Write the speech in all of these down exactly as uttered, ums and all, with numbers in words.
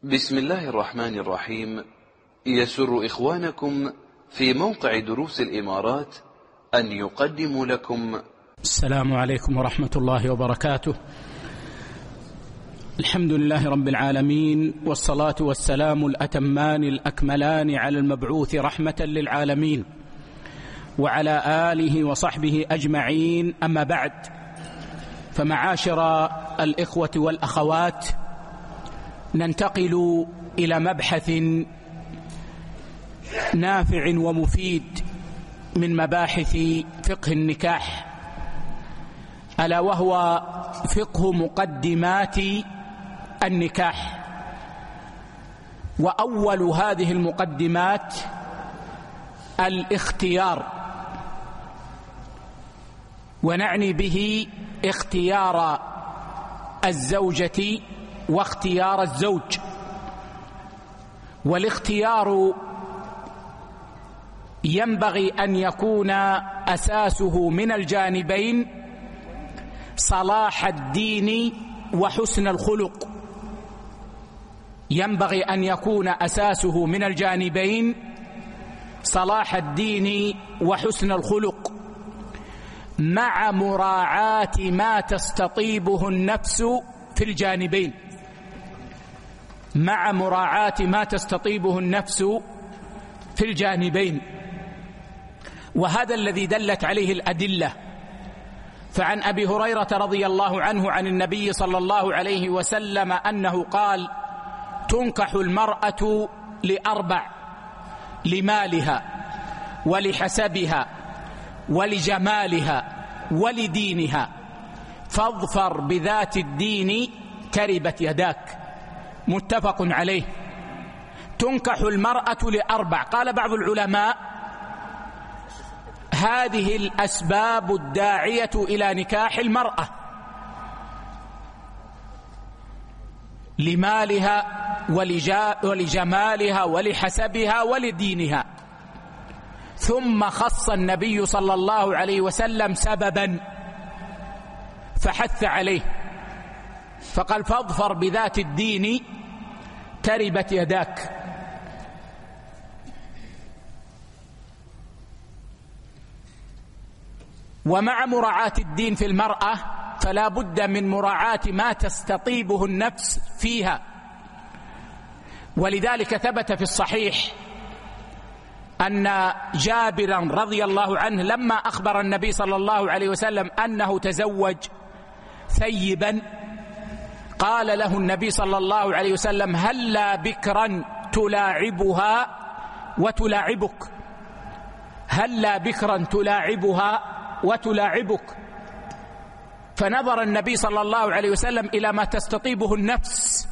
بسم الله الرحمن الرحيم. يسر إخوانكم في موقع دروس الإمارات أن يقدموا لكم السلام عليكم ورحمة الله وبركاته. الحمد لله رب العالمين، والصلاة والسلام الأتمان الأكملان على المبعوث رحمة للعالمين وعلى آله وصحبه أجمعين. أما بعد، فمعاشر الإخوة والأخوات، ننتقل إلى مبحث نافع ومفيد من مباحث فقه النكاح، ألا وهو فقه مقدمات النكاح. وأول هذه المقدمات الاختيار، ونعني به اختيار الزوجة واختيار الزوج. والاختيار ينبغي أن يكون أساسه من الجانبين صلاح الدين وحسن الخلق. ينبغي أن يكون أساسه من الجانبين صلاح الدين وحسن الخلق، مع مراعاة ما تستطيبه النفس في الجانبين مع مراعاة ما تستطيبه النفس في الجانبين وهذا الذي دلت عليه الأدلة. فعن أبي هريرة رضي الله عنه عن النبي صلى الله عليه وسلم أنه قال: تنكح المرأة لأربع: لمالها ولحسبها ولجمالها ولدينها، فاظفر بذات الدين تربت يداك. متفق عليه. تنكح المرأة لأربع. قال بعض العلماء: هذه الأسباب الداعية إلى نكاح المرأة: لمالها ولجمالها ولحسبها ولدينها. ثم خص النبي صلى الله عليه وسلم سببا فحث عليه، فقال: فاظفر بذات الدين تربت يداك. ومع مراعاة الدين في المرأة فلا بد من مراعاة ما تستطيبه النفس فيها. ولذلك ثبت في الصحيح أن جابرا رضي الله عنه لما أخبر النبي صلى الله عليه وسلم أنه تزوج ثيبا، قال له النبي صلى الله عليه وسلم: هلا بكرا تلاعبها وتلاعبك هلا بكرا تلاعبها وتلاعبك فنظر النبي صلى الله عليه وسلم إلى ما تستطيبه النفس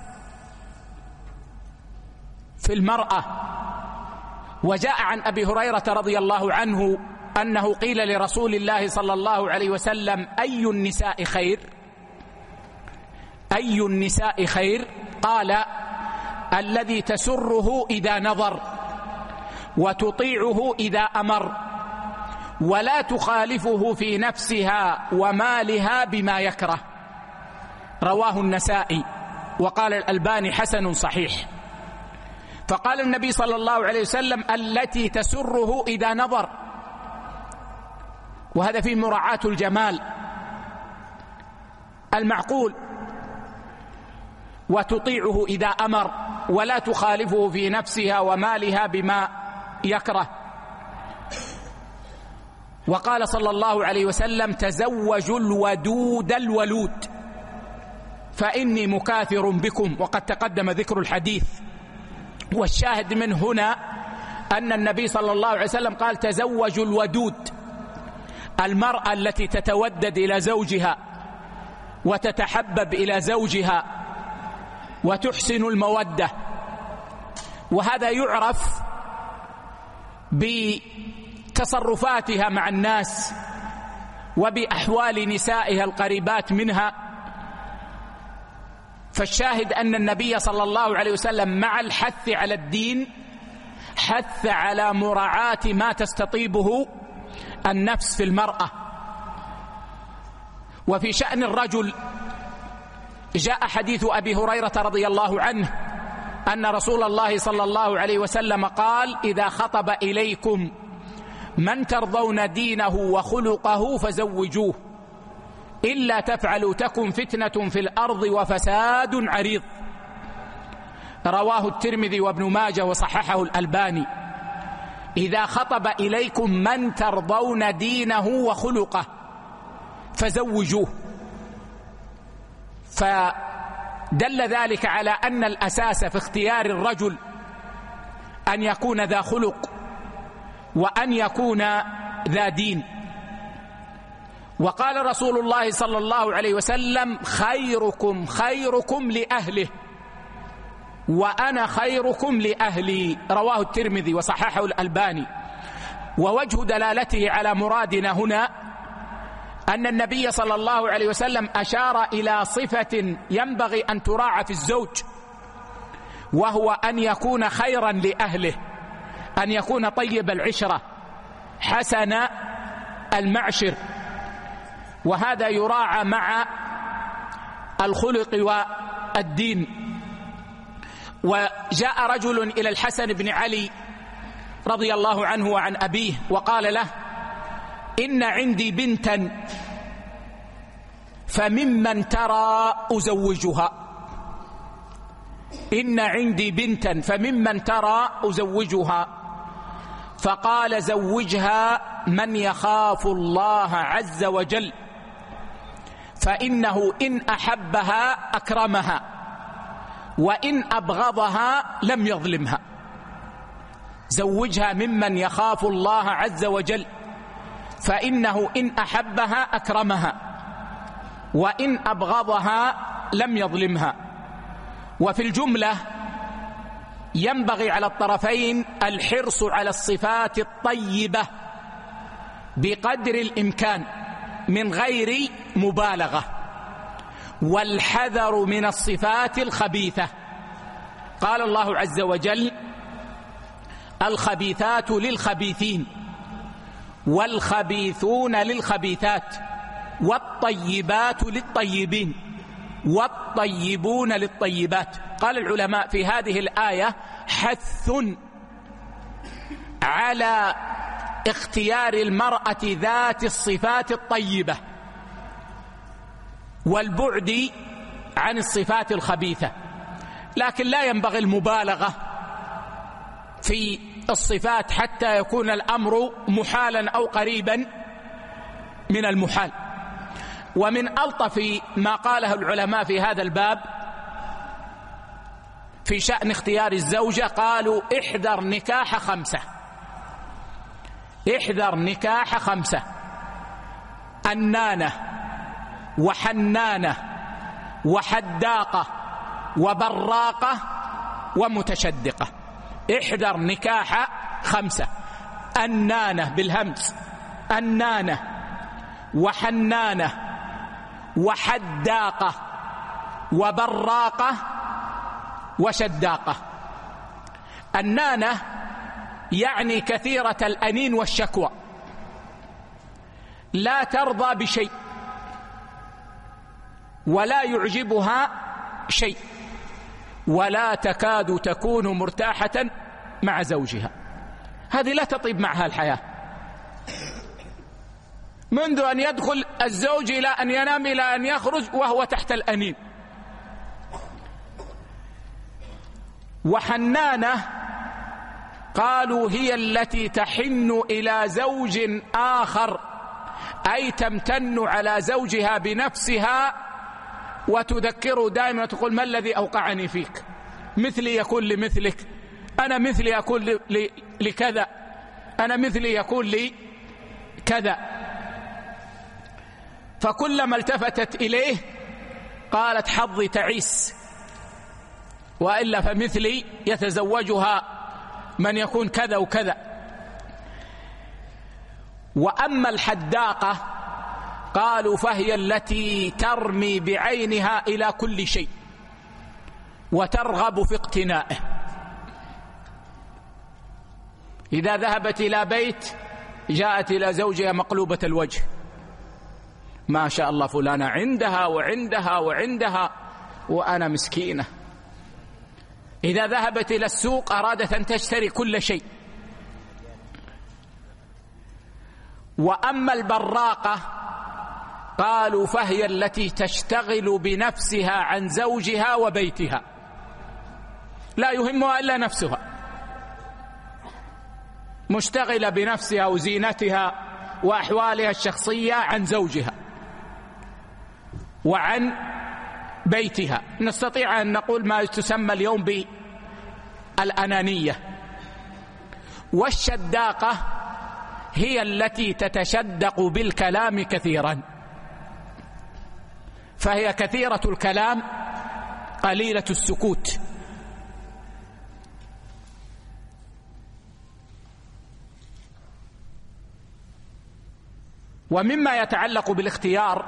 في المرأة. وجاء عن أبي هريرة رضي الله عنه أنه قيل لرسول الله صلى الله عليه وسلم: أي النساء خير؟ أي النساء خير؟ قال: الذي تسره إذا نظر، وتطيعه إذا أمر، ولا تخالفه في نفسها ومالها بما يكره. رواه النسائي، وقال الألباني حسن صحيح. فقال النبي صلى الله عليه وسلم: التي تسره إذا نظر، وهذا فيه مراعاة الجمال المعقول، وتطيعه إذا أمر، ولا تخالفه في نفسها ومالها بما يكره. وقال صلى الله عليه وسلم: تزوجوا الودود الولود فإني مكاثر بكم. وقد تقدم ذكر الحديث. والشاهد من هنا أن النبي صلى الله عليه وسلم قال: تزوجوا الودود، المرأة التي تتودد إلى زوجها وتتحبب إلى زوجها وتحسن المودة. وهذا يعرف بتصرفاتها مع الناس وبأحوال نسائها القريبات منها. فالشاهد أن النبي صلى الله عليه وسلم مع الحث على الدين حث على مراعاة ما تستطيبه النفس في المرأة. وفي شأن الرجل جاء حديث أبي هريرة رضي الله عنه أن رسول الله صلى الله عليه وسلم قال: إذا خطب إليكم من ترضون دينه وخلقه فزوجوه، إلا تفعلوا تكن فتنة في الأرض وفساد عريض. رواه الترمذي وابن ماجه وصححه الألباني. إذا خطب إليكم من ترضون دينه وخلقه فزوجوه. فدل ذلك على أن الأساس في اختيار الرجل أن يكون ذا خلق وأن يكون ذا دين. وقال رسول الله صلى الله عليه وسلم: خيركم خيركم لأهله وأنا خيركم لأهلي. رواه الترمذي وصححه الألباني. ووجه دلالته على مرادنا هنا أن النبي صلى الله عليه وسلم أشار إلى صفة ينبغي أن تراعى في الزوج، وهو أن يكون خيرا لأهله، أن يكون طيب العشرة حسن المعشر، وهذا يراعى مع الخلق والدين. وجاء رجل إلى الحسن بن علي رضي الله عنه وعن أبيه وقال له: إن عندي بنتا فممن ترى أزوجها إن عندي بنتا فممن ترى أزوجها فقال: زوجها من يخاف الله عز وجل، فإنه إن أحبها أكرمها وإن أبغضها لم يظلمها. زوجها ممن يخاف الله عز وجل، فإنه إن أحبها أكرمها وإن أبغضها لم يظلمها. وفي الجملة ينبغي على الطرفين الحرص على الصفات الطيبة بقدر الإمكان من غير مبالغة، والحذر من الصفات الخبيثة. قال الله عز وجل: الخبيثات للخبيثين والخبيثون للخبيثات والطيبات للطيبين والطيبون للطيبات. قال العلماء في هذه الآية حث على اختيار المرأة ذات الصفات الطيبة والبعد عن الصفات الخبيثة، لكن لا ينبغي المبالغة في الصفات حتى يكون الأمر محالا أو قريبا من المحال. ومن ألطف ما قاله العلماء في هذا الباب في شأن اختيار الزوجة، قالوا: احذر نكاح خمسة احذر نكاح خمسة: أنانة وحنانة وحداقة وبراقة ومتشدقة. احذر نكاح خمسة: أنانة بالهمز، أنانة وحنانة وحداقة وبراقة وشداقة. أنانة يعني كثيرة الأنين والشكوى، لا ترضى بشيء ولا يعجبها شيء ولا تكاد تكون مرتاحة مع زوجها. هذه لا تطيب معها الحياة، منذ أن يدخل الزوج إلى أن ينام إلى أن يخرج وهو تحت الأنين. وحنانة قالوا: هي التي تحن إلى زوج آخر، أي تمتن على زوجها بنفسها وتذكره دائما وتقول: ما الذي أوقعني فيك؟ مثلي يكون لمثلك، أنا مثلي يكون لكذا، أنا مثلي يكون لي كذا. فكلما التفتت إليه قالت: حظي تعيس، وإلا فمثلي يتزوجها من يكون كذا وكذا. وأما الحداقة قالوا: فهي التي ترمي بعينها إلى كل شيء وترغب في اقتنائه. إذا ذهبت إلى بيت جاءت إلى زوجها مقلوبة الوجه: ما شاء الله فلانة عندها وعندها وعندها وأنا مسكينة. إذا ذهبت إلى السوق أرادت أن تشتري كل شيء. وأما البراقة قالوا فهي التي تشتغل بنفسها عن زوجها وبيتها، لا يهمها إلا نفسها، مشتغلة بنفسها وزينتها وأحوالها الشخصية عن زوجها وعن بيتها. نستطيع أن نقول ما تسمى اليوم بالأنانية. والشداقة هي التي تتشدق بالكلام كثيرا، فهي كثيرة الكلام قليلة السكوت. ومما يتعلق بالاختيار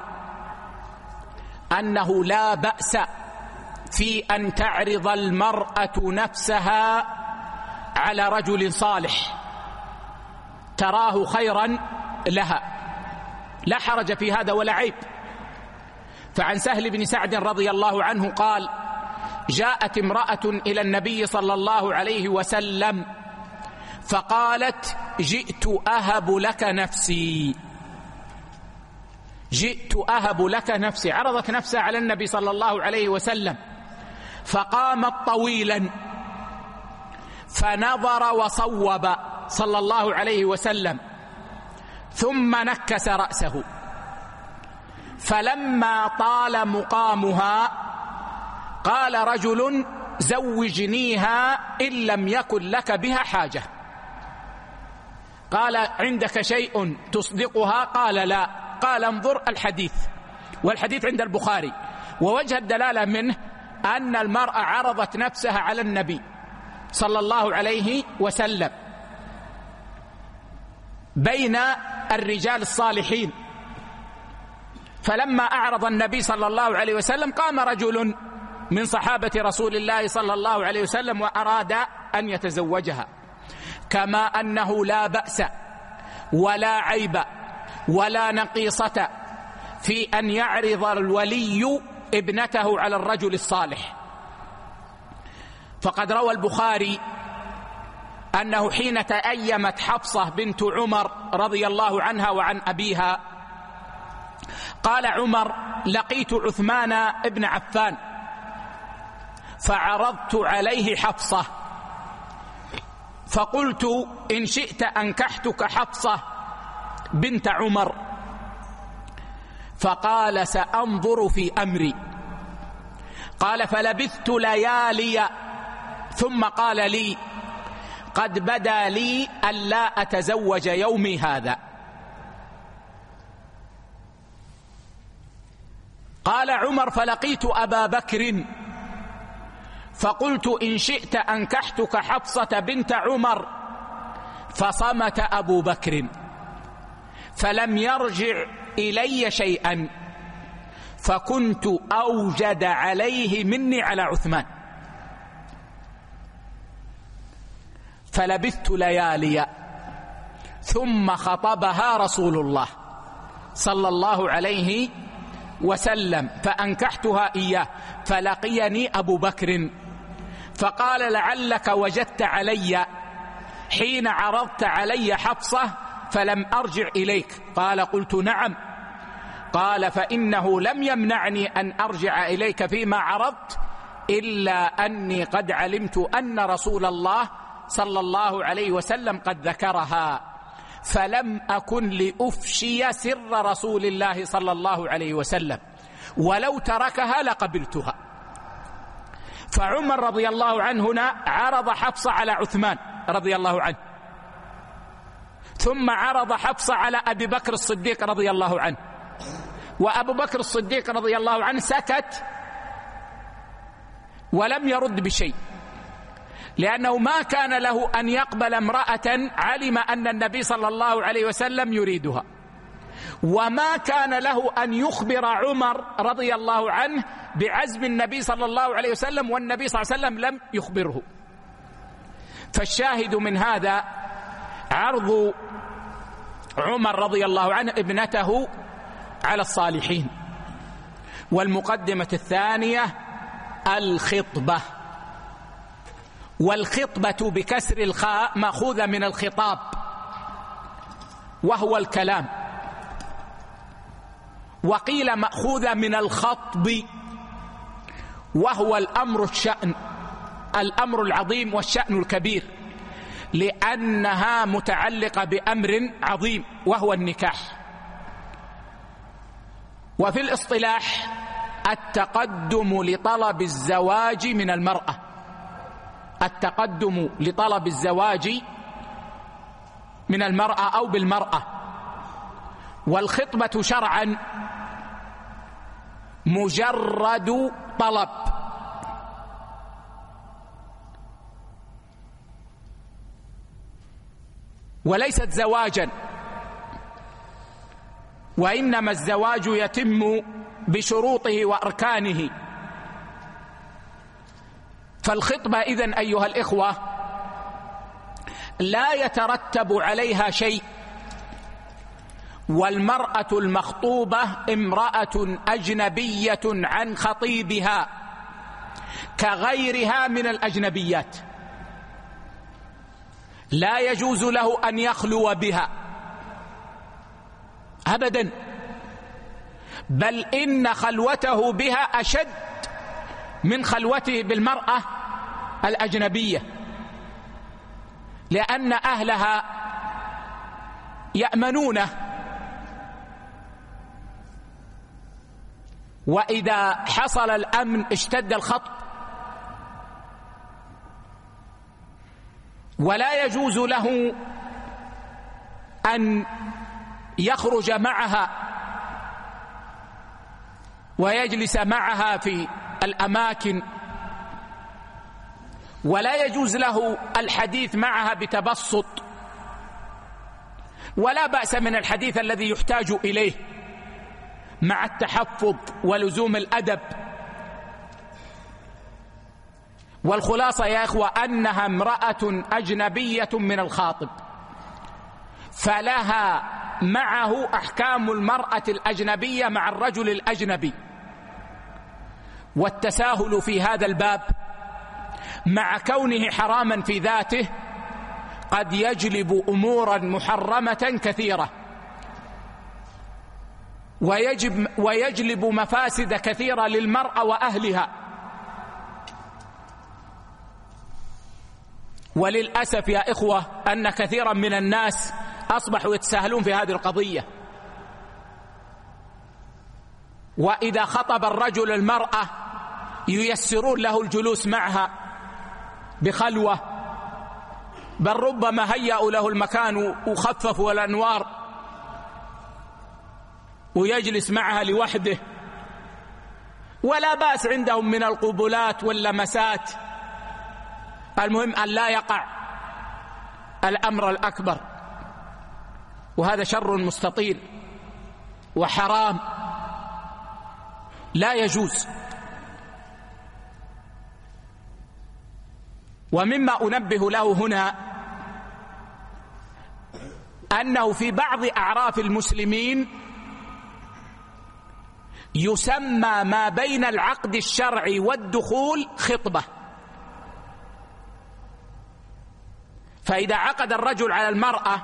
أنه لا بأس في أن تعرض المرأة نفسها على رجل صالح تراه خيرا لها، لا حرج في هذا ولا عيب. فعن سهل بن سعد رضي الله عنه قال: جاءت امرأة إلى النبي صلى الله عليه وسلم فقالت: جئت أهب لك نفسي، جئت أهب لك نفسي، عرضت نفسها على النبي صلى الله عليه وسلم، فقامت طويلا فنظر وصوب صلى الله عليه وسلم، ثم نكس رأسه، فلما طال مقامها قال رجل: زوجنيها إن لم يكن لك بها حاجة. قال: عندك شيء تصدقها؟ قال: لا. قال: انظر الحديث، والحديث عند البخاري. ووجه الدلالة منه أن المرأة عرضت نفسها على النبي صلى الله عليه وسلم بين الرجال الصالحين، فلما أعرض النبي صلى الله عليه وسلم قام رجل من صحابة رسول الله صلى الله عليه وسلم وأراد أن يتزوجها. كما أنه لا بأس ولا عيب ولا نقيصة في أن يعرض الولي ابنته على الرجل الصالح. فقد روى البخاري أنه حين تأيمت حفصة بنت عمر رضي الله عنها وعن أبيها، قال عمر: لقيت عثمان بن عفان فعرضت عليه حفصة فقلت: إن شئت أنكحتك حفصة بنت عمر. فقال: سأنظر في أمري. قال: فلبثت ليالي ثم قال لي: قد بدا لي ألا أتزوج يومي هذا. قال عمر: فلقيت أبا بكر فقلت: إن شئت أنكحتك حفصة بنت عمر. فصمت أبو بكر فلم يرجع إلي شيئا، فكنت أوجد عليه مني على عثمان. فلبثت ليالي ثم خطبها رسول الله صلى الله عليه وسلم فأنكحتها إياه، فلقيني أبو بكر فقال: لعلك وجدت علي حين عرضت علي حفصة فلم أرجع إليك. قال: قلت: نعم. قال: فإنه لم يمنعني أن أرجع إليك فيما عرضت إلا أني قد علمت أن رسول الله صلى الله عليه وسلم قد ذكرها، فلم أكن لأفشي سر رسول الله صلى الله عليه وسلم، ولو تركها لقبلتها. فعمر رضي الله عنه هنا عرض حفصة على عثمان رضي الله عنه، ثم عرض حفصة على أبي بكر الصديق رضي الله عنه، وأبو بكر الصديق رضي الله عنه سكت ولم يرد بشيء، لأنه ما كان له أن يقبل امرأة علم أن النبي صلى الله عليه وسلم يريدها، وما كان له أن يخبر عمر رضي الله عنه بعزم النبي صلى الله عليه وسلم، والنبي صلى الله عليه وسلم لم يخبره. فالشاهد من هذا عرض عمر رضي الله عنه ابنته على الصالحين. والمقدمة الثانية الخطبة. والخطبة بكسر الخاء مأخوذة من الخطاب وهو الكلام، وقيل مأخوذة من الخطب وهو الأمر الشأن الأمر العظيم والشأن الكبير، لأنها متعلقة بأمر عظيم وهو النكاح. وفي الاصطلاح التقدم لطلب الزواج من المرأة، التقدم لطلب الزواج من المرأة أو بالمرأة. والخطبة شرعا مجرد طلب، وليست زواجا، وإنما الزواج يتم بشروطه وأركانه. فالخطبة إذن أيها الإخوة لا يترتب عليها شيء، والمرأة المخطوبة امرأة أجنبية عن خطيبها كغيرها من الأجنبيات، لا يجوز له أن يخلو بها أبدا، بل إن خلوته بها أشد من خلوته بالمرأة الأجنبية، لأن أهلها يأمنونه، وإذا حصل الأمن اشتد الخطب. ولا يجوز له أن يخرج معها ويجلس معها في الأماكن، ولا يجوز له الحديث معها بتبسط، ولا بأس من الحديث الذي يحتاج إليه مع التحفظ ولزوم الأدب. والخلاصة يا إخوة أنها امرأة أجنبية من الخاطب، فلها معه أحكام المرأة الأجنبية مع الرجل الأجنبي. والتساهل في هذا الباب مع كونه حراما في ذاته قد يجلب أمورا محرمة كثيرة، ويجب ويجلب مفاسد كثيرة للمرأة وأهلها. وللأسف يا إخوة أن كثيرا من الناس أصبحوا يتساهلون في هذه القضية، وإذا خطب الرجل المرأة ييسرون له الجلوس معها بخلوة، بل ربما هيأوا له المكان وخففوا الأنوار ويجلس معها لوحده، ولا بأس عندهم من القبلات واللمسات، المهم أن لا يقع الأمر الأكبر. وهذا شر مستطيل وحرام لا يجوز. ومما أنبه له هنا أنه في بعض أعراف المسلمين يسمى ما بين العقد الشرعي والدخول خطبة. فإذا عقد الرجل على المرأة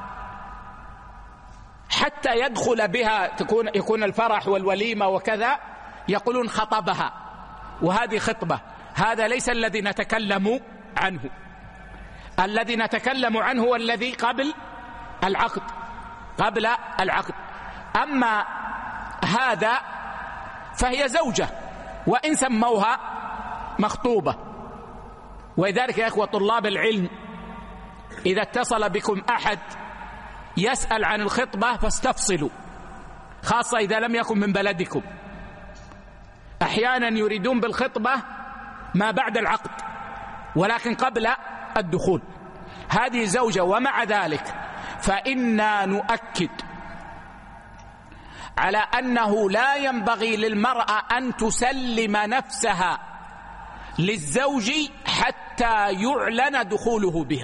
حتى يدخل بها تكون يكون الفرح والوليمة وكذا يقولون خطبها، وهذه خطبة. هذا ليس الذي نتكلم عنه. الذي نتكلم عنه هو الذي قبل العقد قبل العقد. أما هذا فهي زوجة وإن سموها مخطوبة. ولذلك يا إخوة طلاب العلم إذا اتصل بكم أحد يسأل عن الخطبة فاستفصلوا، خاصة إذا لم يكن من بلدكم. أحيانا يريدون بالخطبة ما بعد العقد ولكن قبل الدخول. هذه زوجة. ومع ذلك فإنا نؤكد على أنه لا ينبغي للمرأة أن تسلم نفسها للزوج حتى يعلن دخوله بها،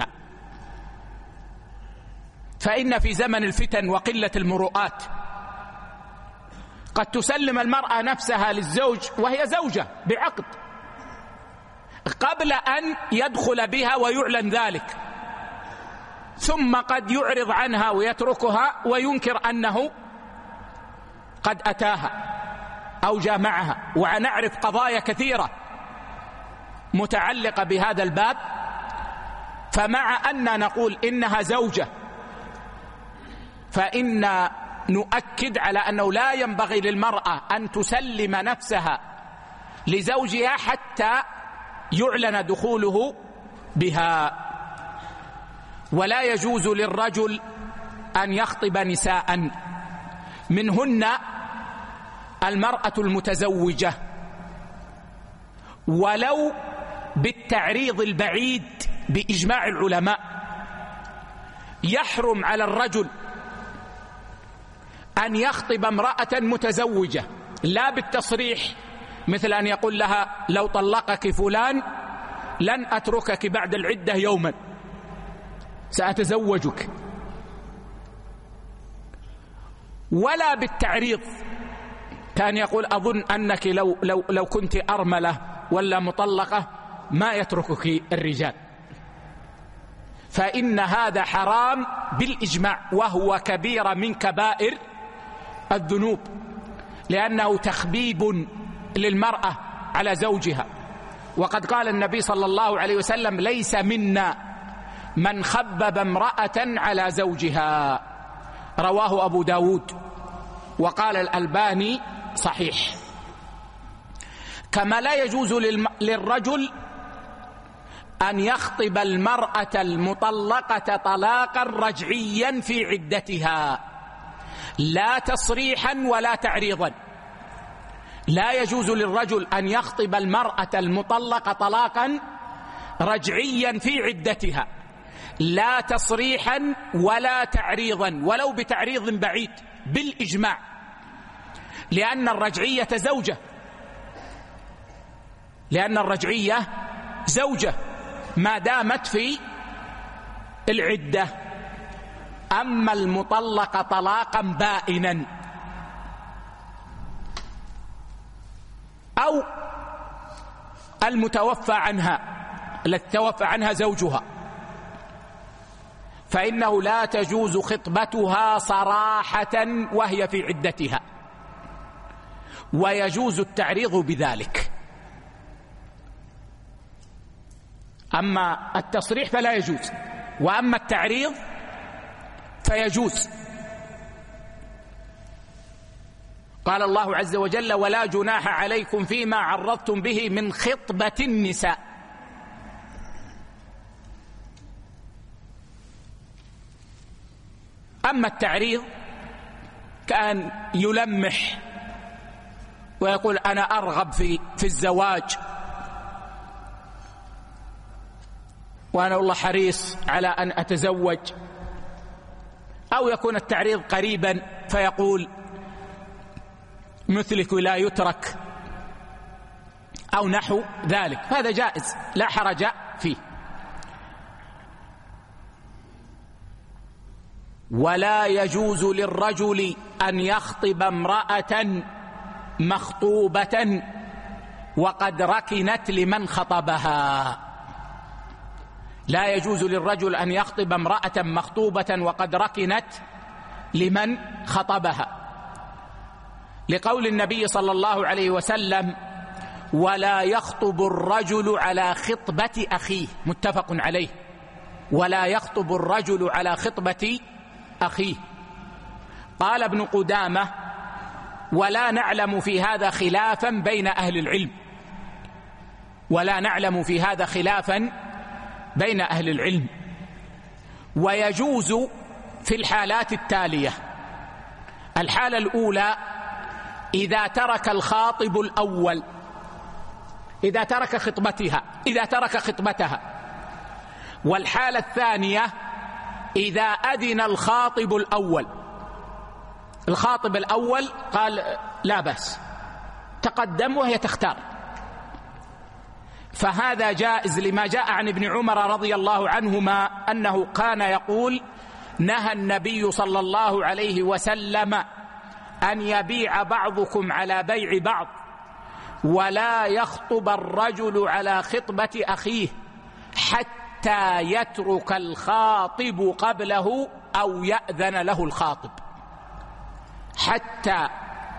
فإن في زمن الفتن وقلة المروءات قد تسلم المرأة نفسها للزوج وهي زوجة بعقد، قبل أن يدخل بها ويعلن ذلك، ثم قد يعرض عنها ويتركها وينكر أنه قد أتاها أو جامعها. ونعرف قضايا كثيرة متعلقة بهذا الباب. فمع أن نقول إنها زوجة، فإن نؤكد على أنه لا ينبغي للمرأة أن تسلم نفسها لزوجها حتى يعلن دخوله بها. ولا يجوز للرجل أن يخطب نساء، منهن المرأة المتزوجة، ولو بالتعريض البعيد بإجماع العلماء. يحرم على الرجل أن يخطب امرأة متزوجة، لا بالتصريح مثل أن يقول لها لو طلقك فلان لن أتركك بعد العدة يوما، سأتزوجك، ولا بالتعريض كان يقول أظن أنك لو, لو, لو كنت أرملة ولا مطلقة ما يتركك الرجال، فإن هذا حرام بالإجماع، وهو كبيرة من كبائر الذنوب، لأنه تخبيب للمرأة على زوجها. وقد قال النبي صلى الله عليه وسلم ليس منا من خبب امرأة على زوجها، رواه أبو داود، وقال الألباني صحيح. كما لا يجوز للرجل أن يخطب المرأة المطلقة طلاقا رجعيا في عدتها، لا تصريحا ولا تعريضا. لا يجوز للرجل أن يخطب المرأة المطلقة طلاقا رجعيا في عدتها، لا تصريحا ولا تعريضا، ولو بتعريض بعيد بالإجماع، لأن الرجعية زوجة، لأن الرجعية زوجة ما دامت في العدة. أما المطلقة طلاقا بائنا أو المتوفى عنها التي توفى عنها زوجها، فإنه لا تجوز خطبتها صراحة وهي في عدتها، ويجوز التعريض بذلك. أما التصريح فلا يجوز، وأما التعريض فيجوز. قال الله عز وجل ولا جناح عليكم فيما عرضتم به من خطبة النساء. أما التعريض كان يلمح ويقول أنا أرغب في, في الزواج، وأنا والله حريص على أن أتزوج، أو يكون التعريض قريبا فيقول مثلك لا يترك أو نحو ذلك، هذا جائز لا حرج فيه. ولا يجوز للرجل أن يخطب امرأة مخطوبة وقد ركنت لمن خطبها. لا يجوز للرجل أن يخطب امرأة مخطوبة وقد ركنت لمن خطبها، لقول النبي صلى الله عليه وسلم ولا يخطب الرجل على خطبة أخيه، متفق عليه. ولا يخطب الرجل على خطبة أخيه. قال ابن قدامة ولا نعلم في هذا خلافا بين أهل العلم، ولا نعلم في هذا خلافا بين أهل العلم. ويجوز في الحالات التالية: الحالة الأولى إذا ترك الخاطب الأول، إذا ترك خطبتها إذا ترك خطبتها والحالة الثانية إذا أذن الخاطب الأول. الخاطب الأول قال لا بأس، تقدم وهي تختار، فهذا جائز لما جاء عن ابن عمر رضي الله عنهما أنه كان يقول نهى النبي صلى الله عليه وسلم أن يبيع بعضكم على بيع بعض، ولا يخطب الرجل على خطبة أخيه حتى يترك الخاطب قبله أو يأذن له الخاطب. حتى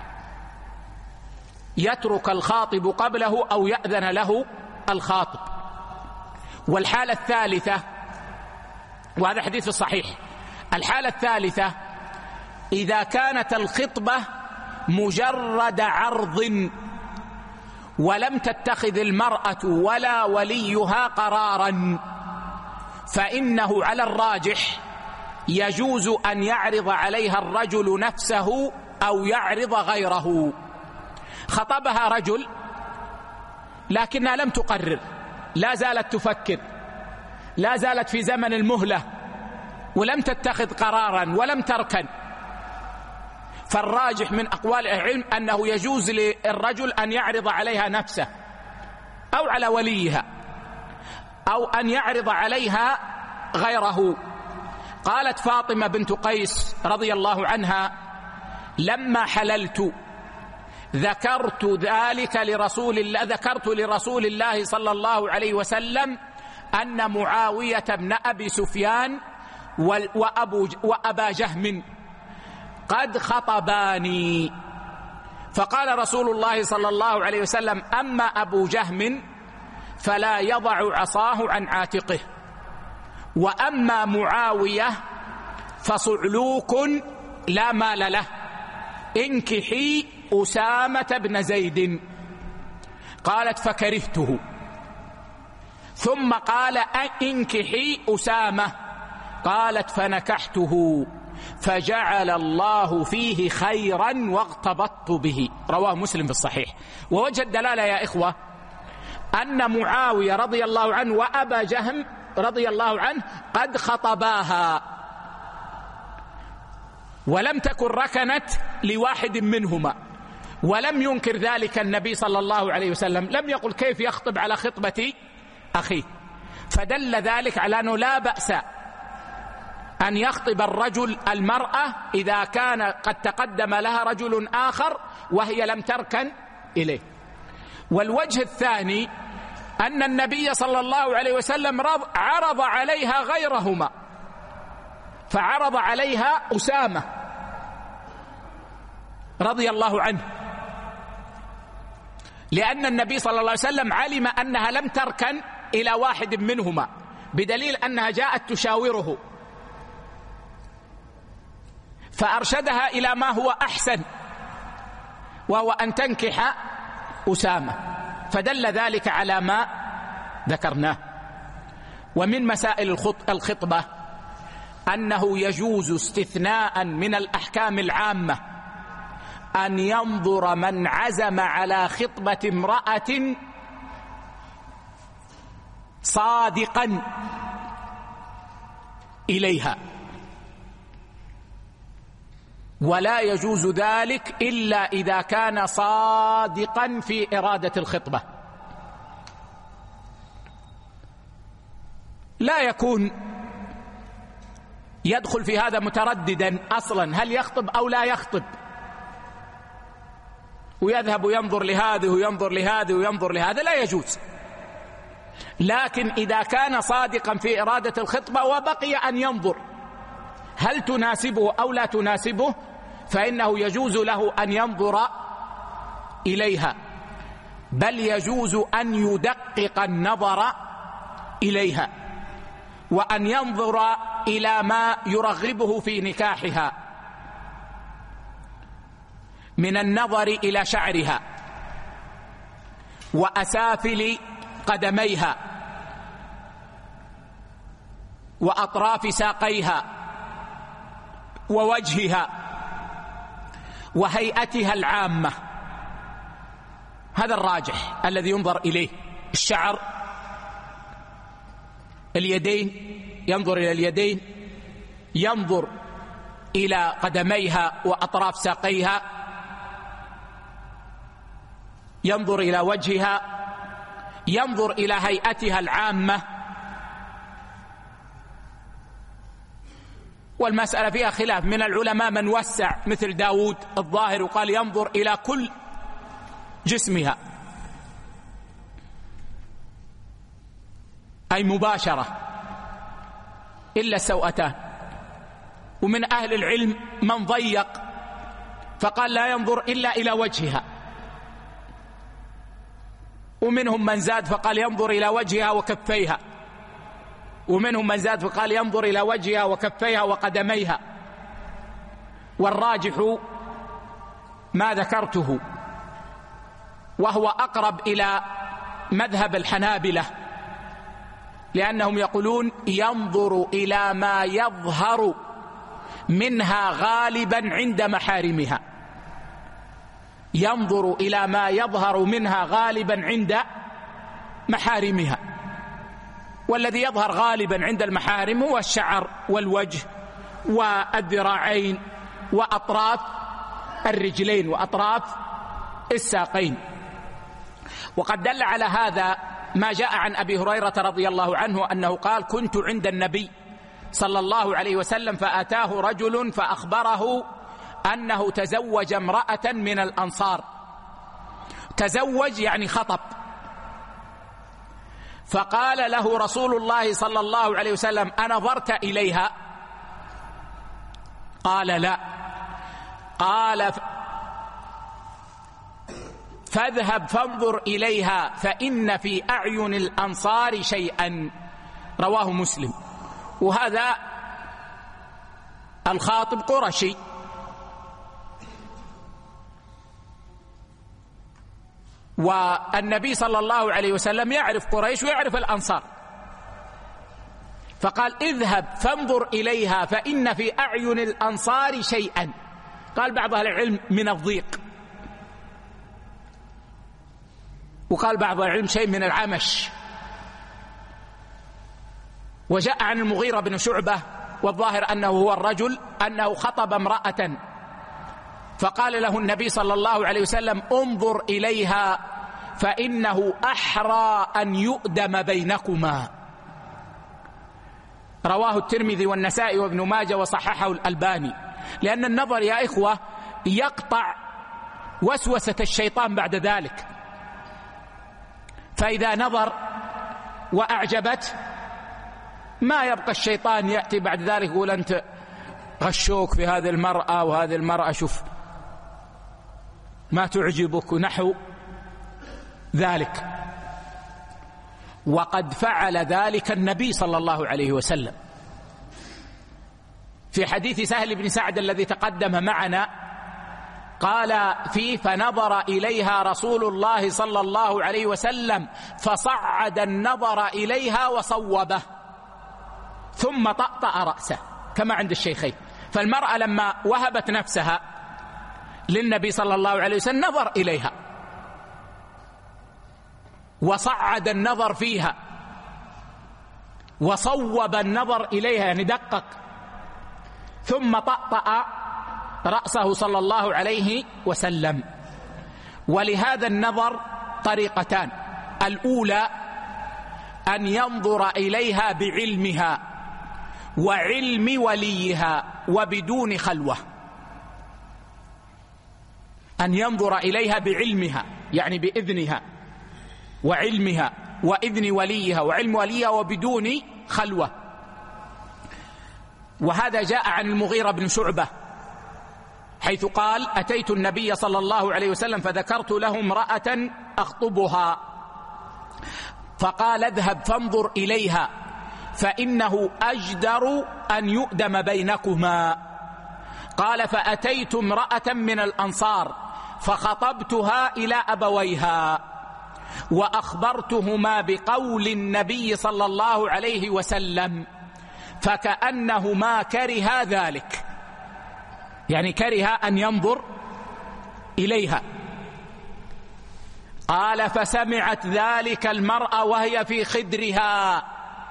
يترك الخاطب قبله أو يأذن له الخاطب. والحالة الثالثة، وهذا حديث الصحيح، الحالة الثالثة إذا كانت الخطبة مجرد عرض ولم تتخذ المرأة ولا وليها قرارا، فإنه على الراجح يجوز أن يعرض عليها الرجل نفسه أو يعرض غيره. خطبها رجل لكنها لم تقرر، لا زالت تفكر، لا زالت في زمن المهلة، ولم تتخذ قرارا ولم تركن. فالراجح من أقوال العلم أنه يجوز للرجل أن يعرض عليها نفسه أو على وليها، أو أن يعرض عليها غيره. قالت فاطمة بنت قيس رضي الله عنها: لما حللت ذكرت ذلك لرسول الله ذكرت لرسول الله صلى الله عليه وسلم أن معاوية بن أبي سفيان وأبو وأبا جهم قد خطباني. فقال رسول الله صلى الله عليه وسلم: أما أبو جهم فلا يضع عصاه عن عاتقه، وأما معاوية فصعلوك لا مال له، انكحي أسامة بن زيد. قالت: فكرهته. ثم قال: انكحي أسامة. قالت: فنكحته، فجعل الله فيه خيرا واغتبطت به. رواه مسلم في الصحيح. ووجه الدلالة يا إخوة أن معاوية رضي الله عنه وأبا جهم رضي الله عنه قد خطباها، ولم تكن ركنت لواحد منهما، ولم ينكر ذلك النبي صلى الله عليه وسلم، لم يقل كيف يخطب على خطبة أخيه. فدل ذلك على أنه لا بأس أن يخطب الرجل المرأة إذا كان قد تقدم لها رجل آخر وهي لم تركن إليه. والوجه الثاني أن النبي صلى الله عليه وسلم عرض عليها غيرهما، فعرض عليها أسامة رضي الله عنه، لأن النبي صلى الله عليه وسلم علم أنها لم تركن إلى واحد منهما، بدليل أنها جاءت تشاوره فأرشدها إلى ما هو أحسن، وهو أن تنكح أسامة، فدل ذلك على ما ذكرناه. ومن مسائل الخطبة أنه يجوز استثناء من الأحكام العامة أن ينظر من عزم على خطبة امرأة صادقا إليها، ولا يجوز ذلك إلا إذا كان صادقا في إرادة الخطبة. لا يكون يدخل في هذا مترددا أصلا هل يخطب أو لا يخطب، ويذهب ينظر لهذه وينظر لهذه وينظر لهذا، لا يجوز. لكن إذا كان صادقا في إرادة الخطبة وبقي أن ينظر هل تناسبه أو لا تناسبه، فإنه يجوز له أن ينظر إليها، بل يجوز أن يدقق النظر إليها، وأن ينظر إلى ما يرغبه في نكاحها من النظر إلى شعرها وأسافل قدميها وأطراف ساقيها ووجهها وهيئتها العامة. هذا الراجح الذي ينظر إليه. الشعر، اليدين، ينظر إلى اليدين، ينظر إلى قدميها وأطراف ساقيها، ينظر إلى وجهها، ينظر إلى هيئتها العامة. والمسألة فيها خلاف من العلماء، من وسع مثل داود الظاهر وقال ينظر إلى كل جسمها، أي مباشرة إلا السوأتان. ومن أهل العلم من ضيق فقال لا ينظر إلا إلى وجهها، ومنهم من زاد فقال ينظر إلى وجهها وكفيها، ومنهم من زاد فقال ينظر إلى وجهها وكفيها وقدميها. والراجح ما ذكرته، وهو أقرب إلى مذهب الحنابلة، لأنهم يقولون ينظر إلى ما يظهر منها غالبا عند محارمها، ينظر إلى ما يظهر منها غالبا عند محارمها. والذي يظهر غالبا عند المحارم هو الشعر والوجه والذراعين وأطراف الرجلين وأطراف الساقين. وقد دل على هذا ما جاء عن أبي هريرة رضي الله عنه أنه قال: كنت عند النبي صلى الله عليه وسلم فأتاه رجل فأخبره أنه تزوج امرأة من الأنصار. تزوج يعني خطب. فقال له رسول الله صلى الله عليه وسلم: أنظرت إليها؟ قال: لا. قال: فاذهب فانظر إليها فإن في أعين الأنصار شيئا. رواه مسلم. وهذا الخاطب قرشي، والنبي صلى الله عليه وسلم يعرف قريش ويعرف الأنصار، فقال: اذهب فانظر إليها فإن في أعين الأنصار شيئا. قال بعض أهل العلم من الضيق، وقال بعض العلم شيء من العمش. وجاء عن المغيرة بن شعبة، والظاهر أنه هو الرجل، أنه خطب امرأة فقال له النبي صلى الله عليه وسلم: انظر إليها فإنه أحرى أن يؤدم بينكما. رواه الترمذي والنسائي وابن ماجه وصححه الألباني. لأن النظر يا إخوة يقطع وسوسة الشيطان بعد ذلك، فإذا نظر وأعجبت ما يبقى الشيطان يأتي بعد ذلك يقول: أنت غشوك في هذه المرأة، وهذه المرأة شوف ما تعجبك، نحو ذلك. وقد فعل ذلك النبي صلى الله عليه وسلم في حديث سهل بن سعد الذي تقدم معنا، قال فيه: فنظر إليها رسول الله صلى الله عليه وسلم فصعد النظر إليها وصوبه ثم طأطأ رأسه، كما عند الشيخين. فالمرأة لما وهبت نفسها للنبي صلى الله عليه وسلم نظر إليها وصعد النظر فيها وصوب النظر إليها، يعني دقق، ثم طأطأ رأسه صلى الله عليه وسلم. ولهذا النظر طريقتان: الأولى أن ينظر إليها بعلمها وعلم وليها وبدون خلوة. أن ينظر إليها بعلمها يعني بإذنها، وعلمها وإذن وليها وعلم وليها وبدون خلوة. وهذا جاء عن المغيرة بن شعبة حيث قال: أتيت النبي صلى الله عليه وسلم فذكرت له امرأة أخطبها، فقال: اذهب فانظر إليها فإنه أجدر أن يؤدم بينكما. قال: فأتيت امرأة من الأنصار فخطبتها إلى أبويها وأخبرتهما بقول النبي صلى الله عليه وسلم فكأنهما كرها ذلك، يعني كره أن ينظر إليها. قال: فسمعت ذلك المرأة وهي في خدرها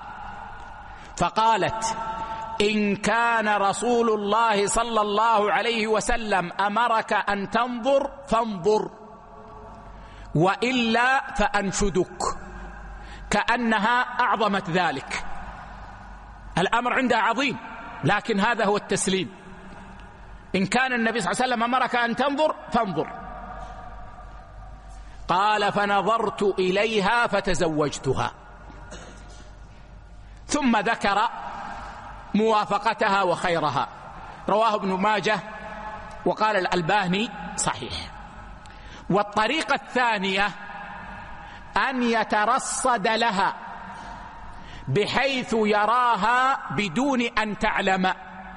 فقالت: إن كان رسول الله صلى الله عليه وسلم أمرك أن تنظر فانظر، وإلا فأنشدك. كأنها أعظمت ذلك. الأمر عندها عظيم، لكن هذا هو التسليم. إن كان النبي صلى الله عليه وسلم أمرك أن تنظر فانظر. قال: فنظرت إليها فتزوجتها. ثم ذكر موافقتها وخيرها. رواه ابن ماجه وقال الألباني صحيح. والطريقة الثانية أن يترصد لها بحيث يراها بدون أن تعلم،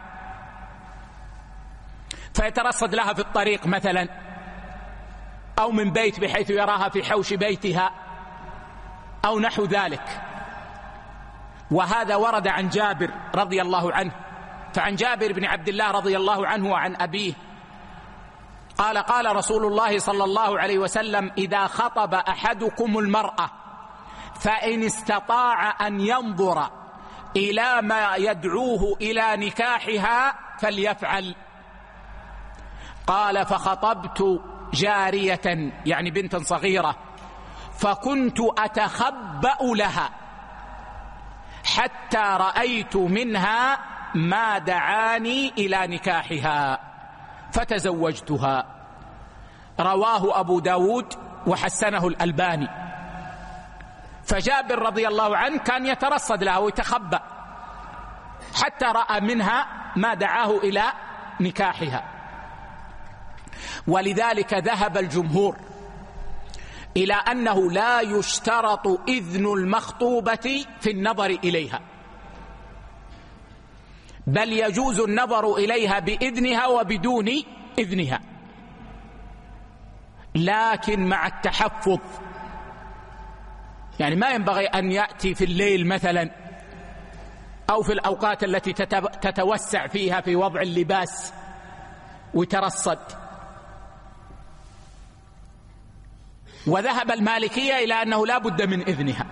فيترصد لها في الطريق مثلا أو من بيت بحيث يراها في حوش بيتها أو نحو ذلك. وهذا ورد عن جابر رضي الله عنه. فعن جابر بن عبد الله رضي الله عنه وعن أبيه قال قال رسول الله صلى الله عليه وسلم: إذا خطب أحدكم المرأة فإن استطاع أن ينظر إلى ما يدعوه إلى نكاحها فليفعل. قال: فخطبت جارية يعني بنتا صغيرة فكنت أتخبأ لها حتى رأيت منها ما دعاني إلى نكاحها فتزوجتها. رواه أبو داود وحسنه الألباني. فجابر رضي الله عنه كان يترصد لها ويتخبأ حتى رأى منها ما دعاه إلى نكاحها. ولذلك ذهب الجمهور إلى أنه لا يشترط إذن المخطوبة في النظر إليها، بل يجوز النظر إليها بإذنها وبدون إذنها، لكن مع التحفظ. يعني ما ينبغي أن يأتي في الليل مثلا أو في الأوقات التي تتوسع فيها في وضع اللباس ويترصد. وذهب المالكية إلى أنه لا بد من إذنها،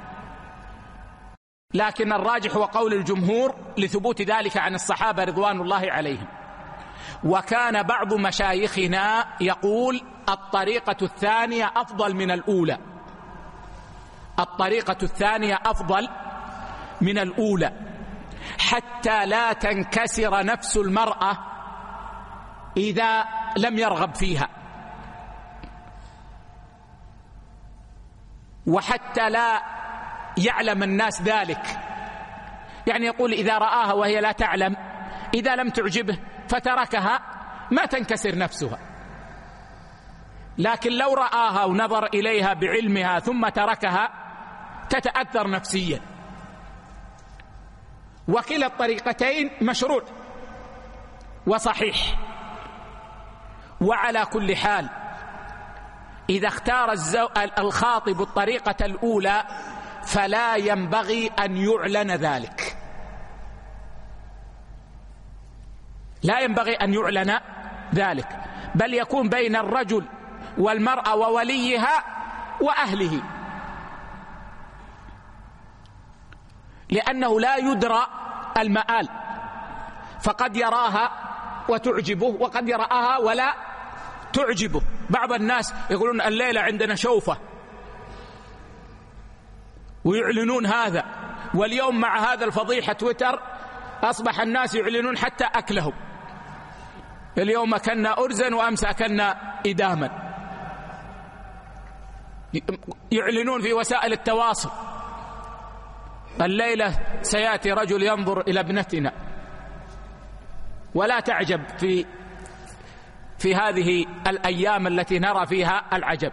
لكن الراجح هو قول الجمهور لثبوت ذلك عن الصحابة رضوان الله عليهم. وكان بعض مشايخنا يقول: الطريقة الثانية أفضل من الأولى، الطريقة الثانية أفضل من الأولى حتى لا تنكسر نفس المرأة إذا لم يرغب فيها، وحتى لا يعلم الناس ذلك. يعني يقول: إذا رآها وهي لا تعلم، إذا لم تعجبه فتركها ما تنكسر نفسها. لكن لو رآها ونظر إليها بعلمها ثم تركها تتأثر نفسيا. وكلا الطريقتين مشروع وصحيح. وعلى كل حال إذا اختار الخاطب الطريقة الأولى فلا ينبغي أن يعلن ذلك، لا ينبغي أن يعلن ذلك، بل يكون بين الرجل والمرأة ووليها وأهله، لأنه لا يدرى المآل، فقد يراها وتعجبه وقد يراها ولا تعجبه. بعض الناس يقولون الليلة عندنا شوفة ويعلنون هذا، واليوم مع هذا الفضيحة تويتر أصبح الناس يعلنون حتى أكلهم. اليوم أكلنا أرزا وأمس أكلنا إداما، يعلنون في وسائل التواصل: الليلة سيأتي رجل ينظر إلى ابنتنا. ولا تعجب في في هذه الأيام التي نرى فيها العجب.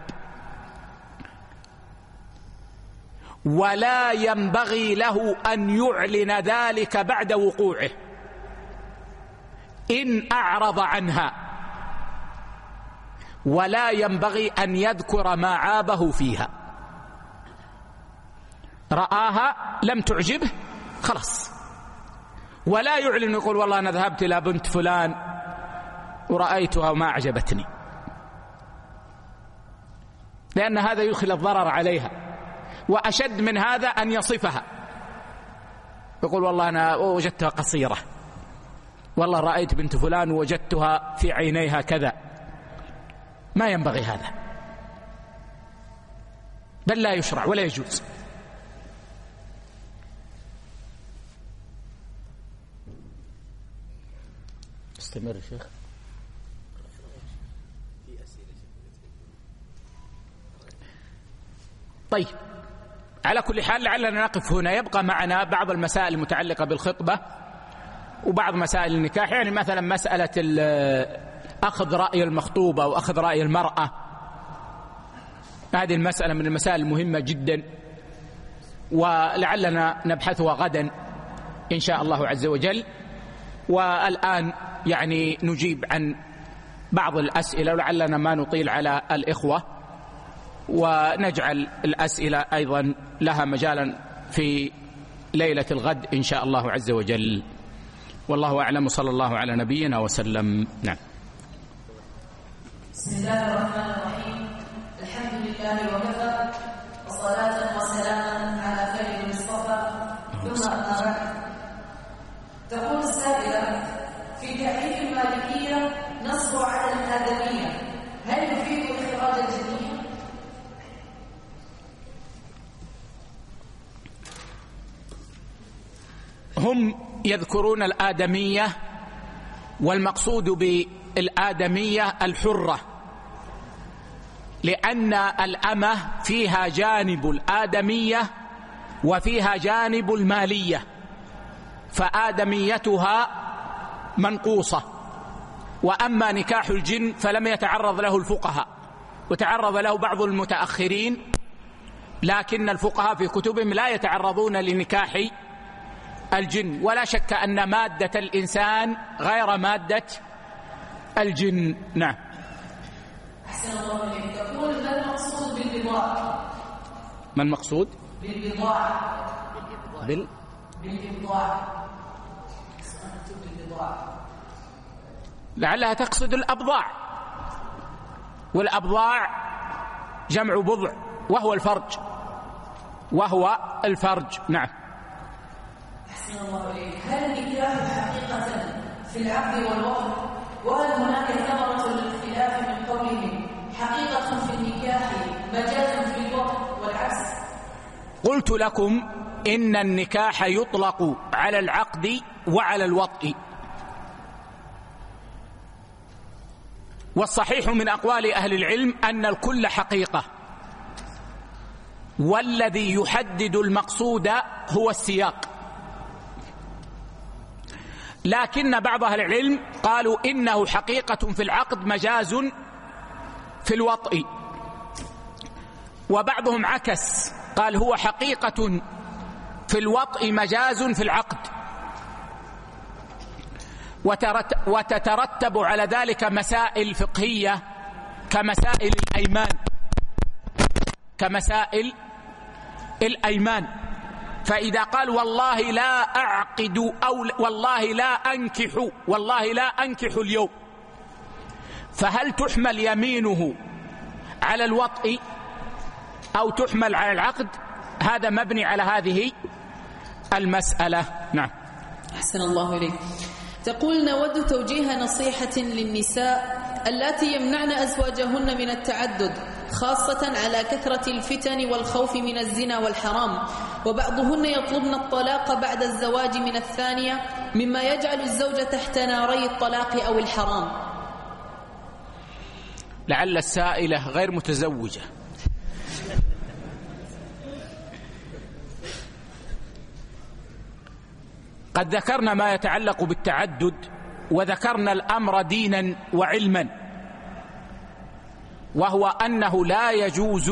ولا ينبغي له أن يعلن ذلك بعد وقوعه إن أعرض عنها، ولا ينبغي أن يذكر ما عابه فيها. رآها لم تعجبه خلاص، ولا يعلن يقول: والله أنا ذهبت إلى بنت فلان ورأيتها وما أعجبتني، لأن هذا يدخل الضرر عليها. وأشد من هذا أن يصفها، يقول: والله أنا وجدتها قصيرة، والله رأيت بنت فلان ووجدتها في عينيها كذا. ما ينبغي هذا، بل لا يشرع ولا يجوز. استمر يا شيخ. طيب، على كل حال لعلنا نقف هنا. يبقى معنا بعض المسائل المتعلقة بالخطبة وبعض مسائل النكاح، يعني مثلا مسألة أخذ رأي المخطوبة وأخذ رأي المرأة، هذه المسألة من المسائل المهمة جدا، ولعلنا نبحثها غدا إن شاء الله عز وجل. والآن يعني نجيب عن بعض الأسئلة، ولعلنا ما نطيل على الإخوة، ونجعل الأسئلة أيضا لها مجالا في ليلة الغد إن شاء الله عز وجل. والله أعلم، صلى الله على نبينا وسلم. نعم. بسم الله الرحمن الرحيم. الحمد لله وكفى، وصلاة وسلاما على خير المصطفى، ثم أما بعد. تقول السائلة: في تعريف المالكية نصب على الآدمية، هل يفيد إخراج الجنية؟ هم يذكرون الآدمية، والمقصود بالآدمية الحرة، لأن الأمة فيها جانب الآدمية وفيها جانب المالية، فآدميتها منقوصة. وأما نكاح الجن فلم يتعرض له الفقهاء، وتعرض له بعض المتأخرين، لكن الفقهاء في كتبهم لا يتعرضون لنكاح الجن. ولا شك أن مادة الإنسان غير مادة الجن. نعم. أحسن الله إليك. تقول: ما المقصود بالبضاعة؟ ما المقصود بالبضاعة؟ بال بالبضاعة. بالبضاعة لعلها تقصد الأبضاع، والأبضاع جمع بضع وهو الفرج، وهو الفرج. نعم. أحسن الله إليك. هل النكاح حقيقة في العقد والوقت؟ وهل هناك ثمرة للاختلاف من قولهم حقيقة في النكاح مجازا في الوقت والعكس؟ قلت لكم إن النكاح يطلق على العقد وعلى الوطء، والصحيح من أقوال أهل العلم أن الكل حقيقة، والذي يحدد المقصود هو السياق. لكن بعض أهل العلم قالوا إنه حقيقة في العقد مجاز في الوطء، وبعضهم عكس، قال هو حقيقة في الوطء مجاز في العقد، وتترتب على ذلك مسائل فقهية كمسائل الأيمان كمسائل الأيمان فإذا قال والله لا أعقد أو والله لا أنكح والله لا أنكح اليوم، فهل تحمل يمينه على الوطء أو تحمل على العقد؟ هذا مبني على هذه المسألة. نعم. أحسن الله إليك. تقول: نود توجيه نصيحة للنساء اللاتي يمنعن أزواجهن من التعدد، خاصة على كثرة الفتن والخوف من الزنا والحرام، وبعضهن يطلبن الطلاق بعد الزواج من الثانية، مما يجعل الزوج تحت ناري الطلاق أو الحرام. لعل السائلة غير متزوجة. قد ذكرنا ما يتعلق بالتعدد، وذكرنا الأمر دينا وعلما، وهو أنه لا يجوز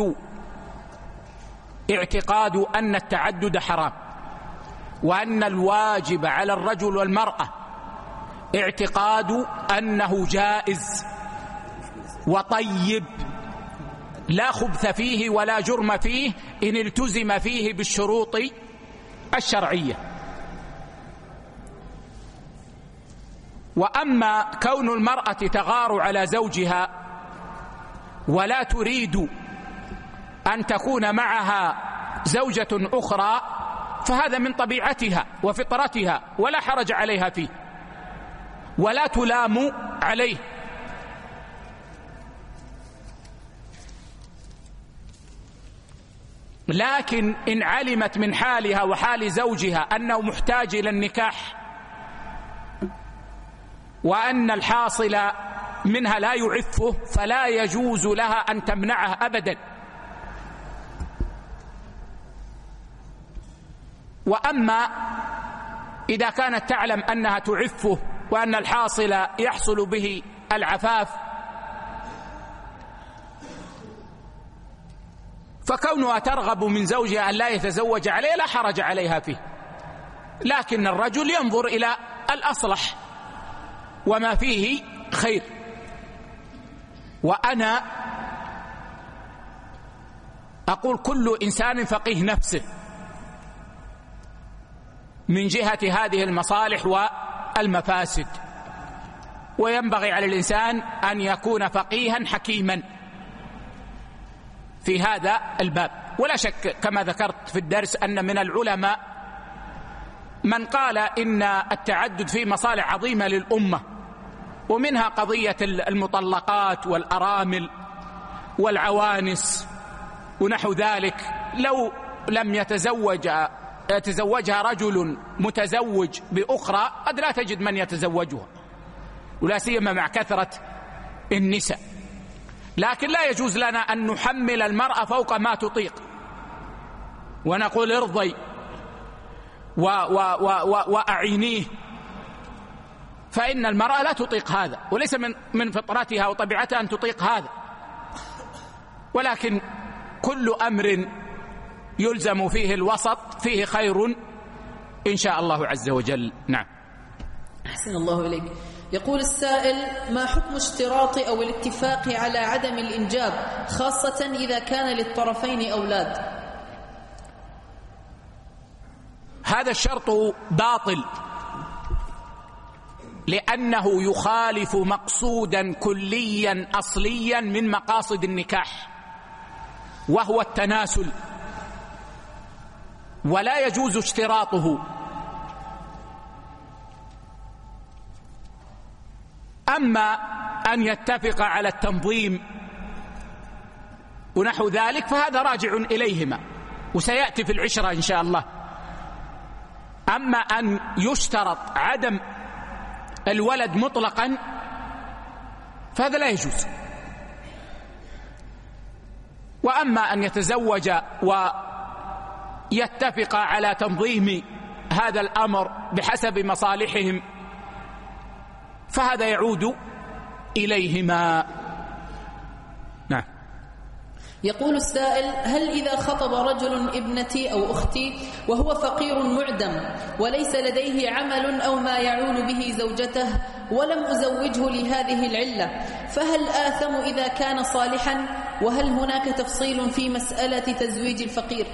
اعتقاد أن التعدد حرام، وأن الواجب على الرجل والمرأة اعتقاد أنه جائز وطيب لا خبث فيه ولا جرم فيه إن التزم فيه بالشروط الشرعية. وأما كون المرأة تغار على زوجها ولا تريد أن تكون معها زوجة أخرى، فهذا من طبيعتها وفطرتها ولا حرج عليها فيه ولا تلام عليه. لكن إن علمت من حالها وحال زوجها أنه محتاج إلى النكاح وأن الحاصل منها لا يعفه، فلا يجوز لها أن تمنعه أبدا، وأما إذا كانت تعلم أنها تعفه وأن الحاصل يحصل به العفاف فكونها ترغب من زوجها أن لا يتزوج عليه لا حرج عليها فيه، لكن الرجل ينظر إلى الأصلح وما فيه خير. وأنا أقول كل إنسان فقيه نفسه من جهة هذه المصالح والمفاسد، وينبغي على الإنسان أن يكون فقيها حكيما في هذا الباب. ولا شك كما ذكرت في الدرس أن من العلماء من قال إن التعدد فيه مصالح عظيمة للأمة، ومنها قضية المطلقات والأرامل والعوانس ونحو ذلك. لو لم يتزوج يتزوجها رجل متزوج بأخرى قد لا تجد من يتزوجها، ولا سيما مع كثرة النساء. لكن لا يجوز لنا أن نحمل المرأة فوق ما تطيق ونقول ارضي و و و وأعينيه، فإن المرأة لا تطيق هذا، وليس من من فطرتها وطبيعتها أن تطيق هذا، ولكن كل أمر يلزم فيه الوسط فيه خير إن شاء الله عز وجل. نعم. أحسن الله إليك. يقول السائل: ما حكم اشتراط أو الاتفاق على عدم الإنجاب، خاصة إذا كان للطرفين أولاد؟ هذا الشرط باطل، لأنه يخالف مقصودا كليا أصليا من مقاصد النكاح، وهو التناسل، ولا يجوز اشتراطه. أما أن يتفق على التنظيم ونحو ذلك فهذا راجع إليهما وسيأتي في العشرة إن شاء الله. أما أن يشترط عدم الولد مطلقا فهذا لا يجوز. وأما أن يتزوج ويتفق على تنظيم هذا الأمر بحسب مصالحهم فهذا يعود إليهما. نعم. يقول السائل: هل إذا خطب رجل ابنتي أو أختي وهو فقير معدم وليس لديه عمل أو ما يعول به زوجته ولم أزوجه لهذه العلة، فهل آثم إذا كان صالحا؟ وهل هناك تفصيل في مسألة تزويج الفقير؟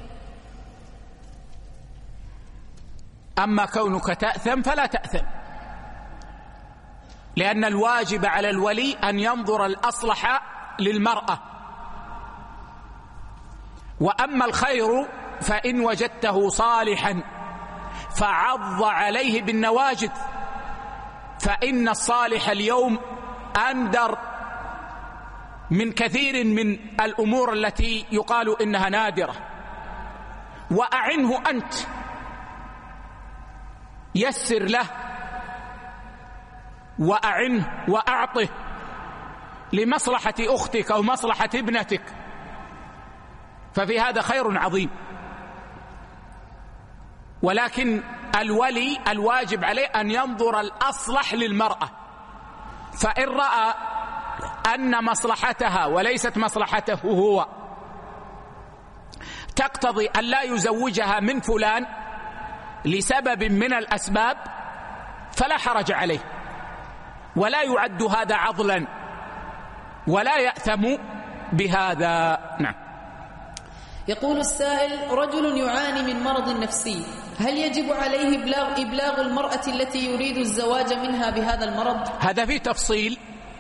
أما كونك تأثم فلا تأثم، لأن الواجب على الولي أن ينظر الأصلح للمرأة. وأما الخير فإن وجدته صالحا فعض عليه بالنواجذ، فإن الصالح اليوم أندر من كثير من الأمور التي يقال إنها نادرة. وأعنه أنت، يسر له وأعنه وأعطه لمصلحة أختك أو مصلحة ابنتك، ففي هذا خير عظيم. ولكن الولي الواجب عليه أن ينظر الأصلح للمرأة، فإن رأى أن مصلحتها وليست مصلحته هو تقتضي أن لا يزوجها من فلان لسبب من الأسباب فلا حرج عليه، ولا يعد هذا عضلا ولا يأثم بهذا. نعم. يقول السائل: رجل يعاني من مرض نفسي، هل يجب عليه إبلاغ, إبلاغ المرأة التي يريد الزواج منها بهذا المرض؟ هذا فيه تفصيل،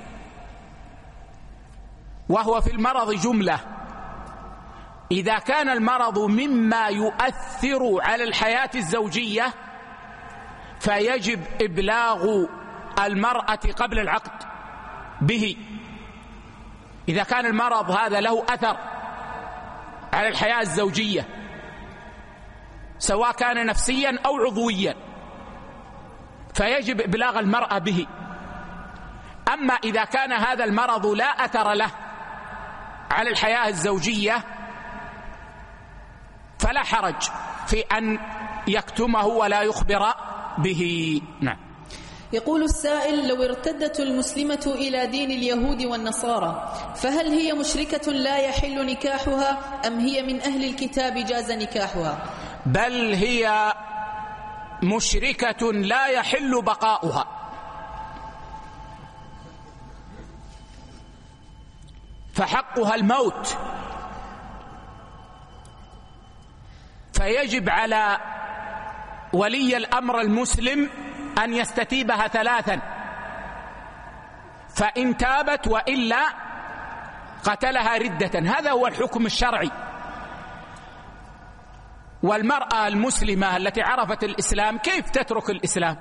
وهو في المرض جملة. إذا كان المرض مما يؤثر على الحياة الزوجية فيجب إبلاغ المرأة قبل العقد به. إذا كان المرض هذا له أثر على الحياة الزوجية سواء كان نفسيا أو عضويا فيجب إبلاغ المرأة به. أما إذا كان هذا المرض لا أثر له على الحياة الزوجية فلا حرج في أن يكتمه ولا يخبر به. نعم. يقول السائل: لو ارتدت المسلمة إلى دين اليهود والنصارى فهل هي مشركة لا يحل نكاحها أم هي من أهل الكتاب جاز نكاحها؟ بل هي مشركة لا يحل بقاؤها، فحقها الموت، فيجب على ولي الأمر المسلم أن يستتيبها ثلاثا، فإن تابت وإلا قتلها ردة. هذا هو الحكم الشرعي. والمرأة المسلمة التي عرفت الإسلام كيف تترك الإسلام؟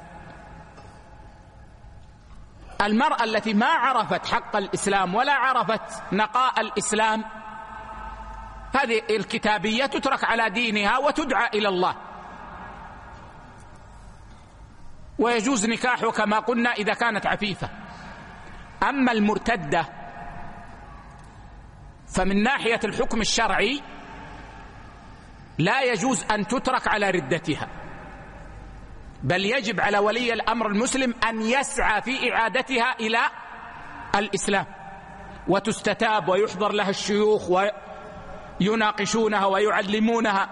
المرأة التي ما عرفت حق الإسلام ولا عرفت نقاء الإسلام، هذه الكتابية تترك على دينها وتدعى إلى الله، ويجوز نكاحه كما قلنا إذا كانت عفيفة. أما المرتدة فمن ناحية الحكم الشرعي لا يجوز أن تترك على ردتها، بل يجب على ولي الأمر المسلم أن يسعى في إعادتها إلى الإسلام، وتستتاب ويحضر لها الشيوخ ويناقشونها ويعلمونها،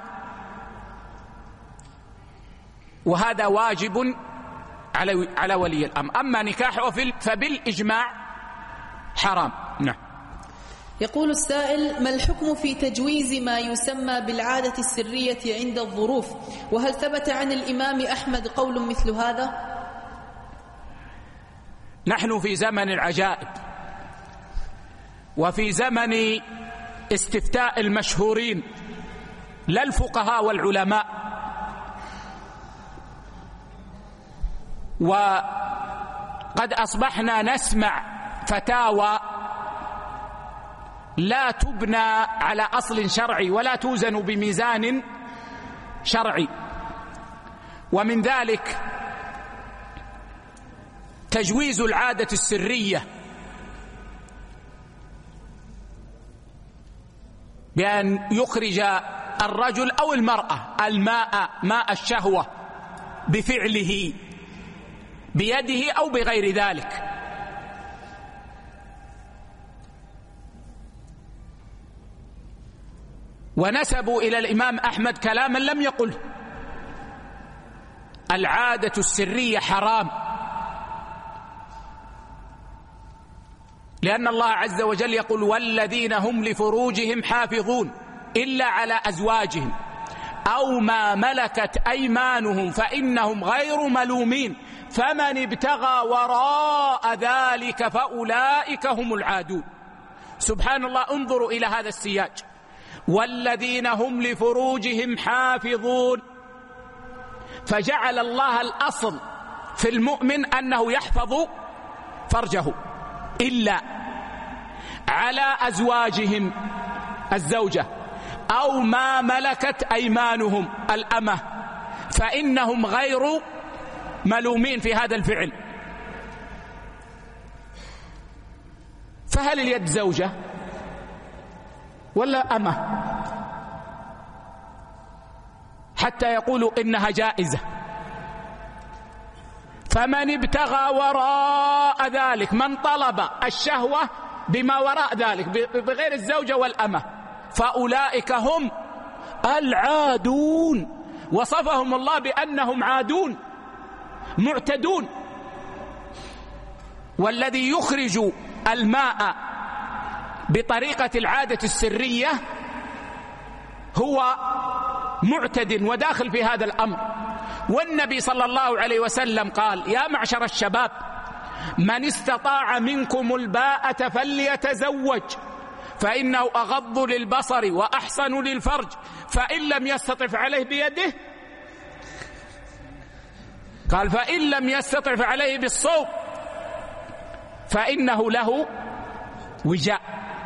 وهذا واجب على على ولي الأمر. أما نكاحه فبالإجماع حرام. نعم. يقول السائل: ما الحكم في تجويز ما يسمى بالعادة السرية عند الظروف؟ وهل ثبت عن الإمام أحمد قول مثل هذا؟ نحن في زمن العجائب، وفي زمن استفتاء المشهورين لا الفقهاء والعلماء، وقد أصبحنا نسمع فتاوى لا تبنى على أصل شرعي ولا توزن بميزان شرعي. ومن ذلك تجويز العادة السرية بأن يخرج الرجل أو المرأة الماء ماء الشهوة بفعله بيده أو بغير ذلك. ونسبوا إلى الإمام أحمد كلاما لم يقله: العادة السرية حرام، لأن الله عز وجل يقول: والذين هم لفروجهم حافظون إلا على أزواجهم أو ما ملكت أيمانهم فإنهم غير ملومين فمن ابتغى وراء ذلك فأولئك هم العادون. سبحان الله، انظروا إلى هذا السياج: والذين هم لفروجهم حافظون، فجعل الله الأصل في المؤمن أنه يحفظ فرجه إلا على أزواجهم الزوجة أو ما ملكت أيمانهم الأمة فإنهم غير ملومين في هذا الفعل. فهل اليد زوجة ولا أمة حتى يقولوا إنها جائزة؟ فمن ابتغى وراء ذلك، من طلب الشهوة بما وراء ذلك بغير الزوجة والأمة، فأولئك هم العادون. وصفهم الله بأنهم عادون معتدون. والذي يخرج الماء بطريقة العادة السرية هو معتد وداخل في هذا الأمر. والنبي صلى الله عليه وسلم قال: يا معشر الشباب من استطاع منكم الباءة فليتزوج فإنه أغض للبصر وأحسن للفرج، فإن لم يستطع عليه بيده، قال فإن لم يستطع عليه بالصوم فإنه له وجاء.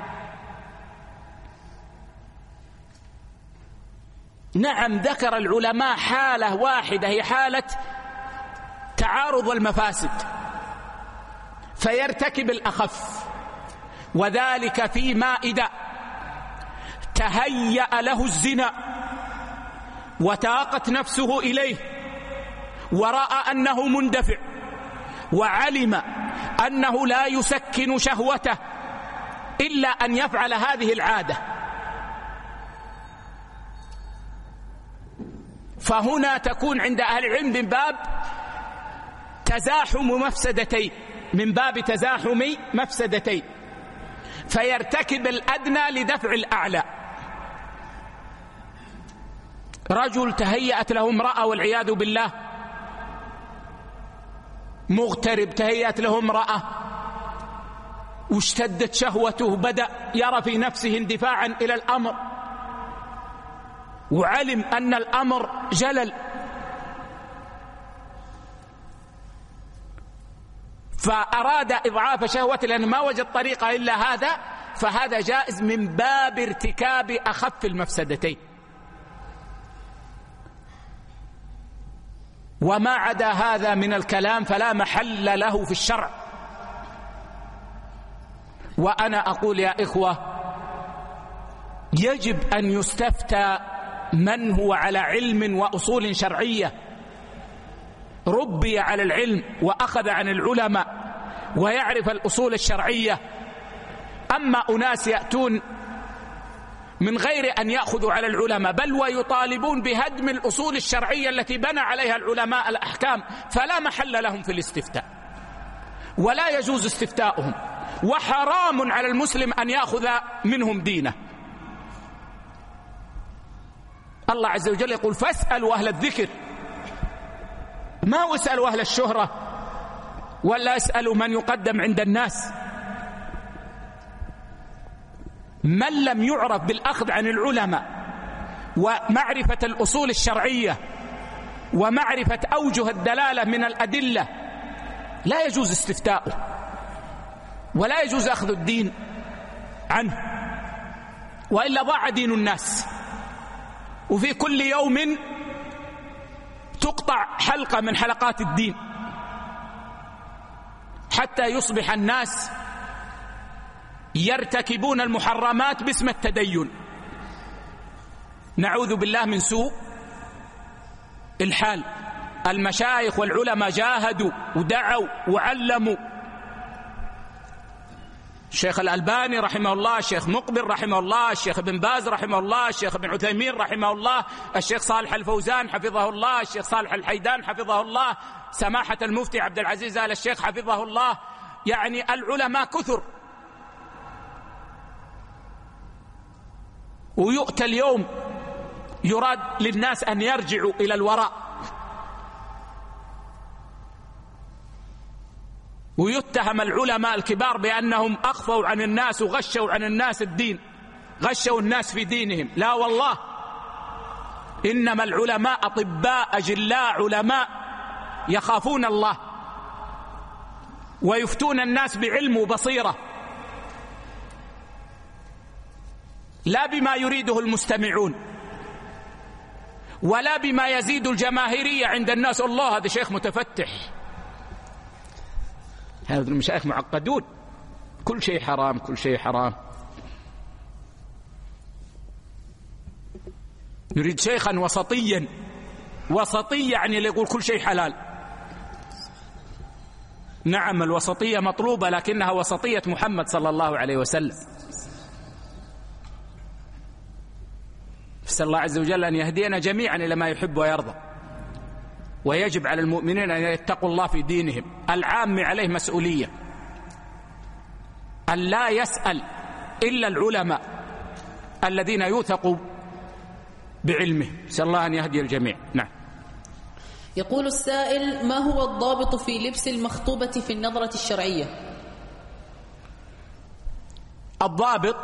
نعم، ذكر العلماء حالة واحدة هي حالة تعارض المفاسد فيرتكب الأخف، وذلك فيما إذا تهيأ له الزنا وتاقت نفسه إليه ورأى أنه مندفع وعلم أنه لا يسكن شهوته إلا أن يفعل هذه العادة، فهنا تكون عند أهل العلم من باب تزاحم مفسدتين، من باب تزاحم مفسدتين، فيرتكب الأدنى لدفع الأعلى. رجل تهيأت له امرأة والعياذ بالله، مغترب تهيأت له امرأة واشتدت شهوته، بدأ يرى في نفسه اندفاعا إلى الأمر، وعلم أن الأمر جلل، فأراد إضعاف شهوته لأنه ما وجد طريقة إلا هذا، فهذا جائز من باب ارتكاب أخف المفسدتين. وما عدا هذا من الكلام فلا محل له في الشرع. وأنا أقول يا إخوة، يجب أن يستفتى من هو على علم وأصول شرعية، ربي على العلم وأخذ عن العلماء ويعرف الأصول الشرعية. أما أناس يأتون من غير أن يأخذوا على العلماء، بل ويطالبون بهدم الأصول الشرعية التي بنى عليها العلماء الأحكام، فلا محل لهم في الاستفتاء، ولا يجوز استفتاؤهم، وحرام على المسلم أن يأخذ منهم دينه. الله عز وجل يقول: فاسألوا أهل الذكر، ما اسألوا أهل الشهرة ولا اسألوا من يقدم عند الناس. من لم يعرف بالأخذ عن العلماء ومعرفة الأصول الشرعية ومعرفة أوجه الدلالة من الأدلة لا يجوز استفتاؤه، ولا يجوز أخذ الدين عنه، وإلا ضاع دين الناس. وفي كل يوم تقطع حلقة من حلقات الدين حتى يصبح الناس يرتكبون المحرمات باسم التدين. نعوذ بالله من سوء الحال. المشايخ والعلماء جاهدوا ودعوا وعلموا، الشيخ الألباني رحمه الله، الشيخ مقبل رحمه الله، الشيخ ابن باز رحمه الله، الشيخ ابن عثيمين رحمه الله، الشيخ صالح الفوزان حفظه الله، الشيخ صالح الحيدان حفظه الله، سماحة المفتي عبد العزيز آل الشيخ حفظه الله. يعني العلماء كثر، ويؤتى اليوم يراد للناس أن يرجعوا إلى الوراء، ويتهم العلماء الكبار بأنهم أخفوا عن الناس وغشوا عن الناس الدين، غشوا الناس في دينهم. لا والله، إنما العلماء أطباء أجلاء، علماء يخافون الله ويفتون الناس بعلم وبصيرة، لا بما يريده المستمعون ولا بما يزيد الجماهيرية عند الناس. الله هذا شيخ متفتح، هذا المشايخ معقدون، كل شيء حرام، كل شيء حرام. يريد شيخا وسطيا، وسطي يعني اللي يقول كل شيء حلال. نعم الوسطية مطلوبة، لكنها وسطية محمد صلى الله عليه وسلم. نسأل الله عز وجل أن يهدينا جميعا إلى ما يحب ويرضى. ويجب على المؤمنين أن يتقوا الله في دينهم. العام عليه مسؤولية أن لا يسأل إلا العلماء الذين يوثقوا بعلمه. نسأل الله أن يهدي الجميع. نعم. يقول السائل: ما هو الضابط في لبس المخطوبة في النظرة الشرعية؟ الضابط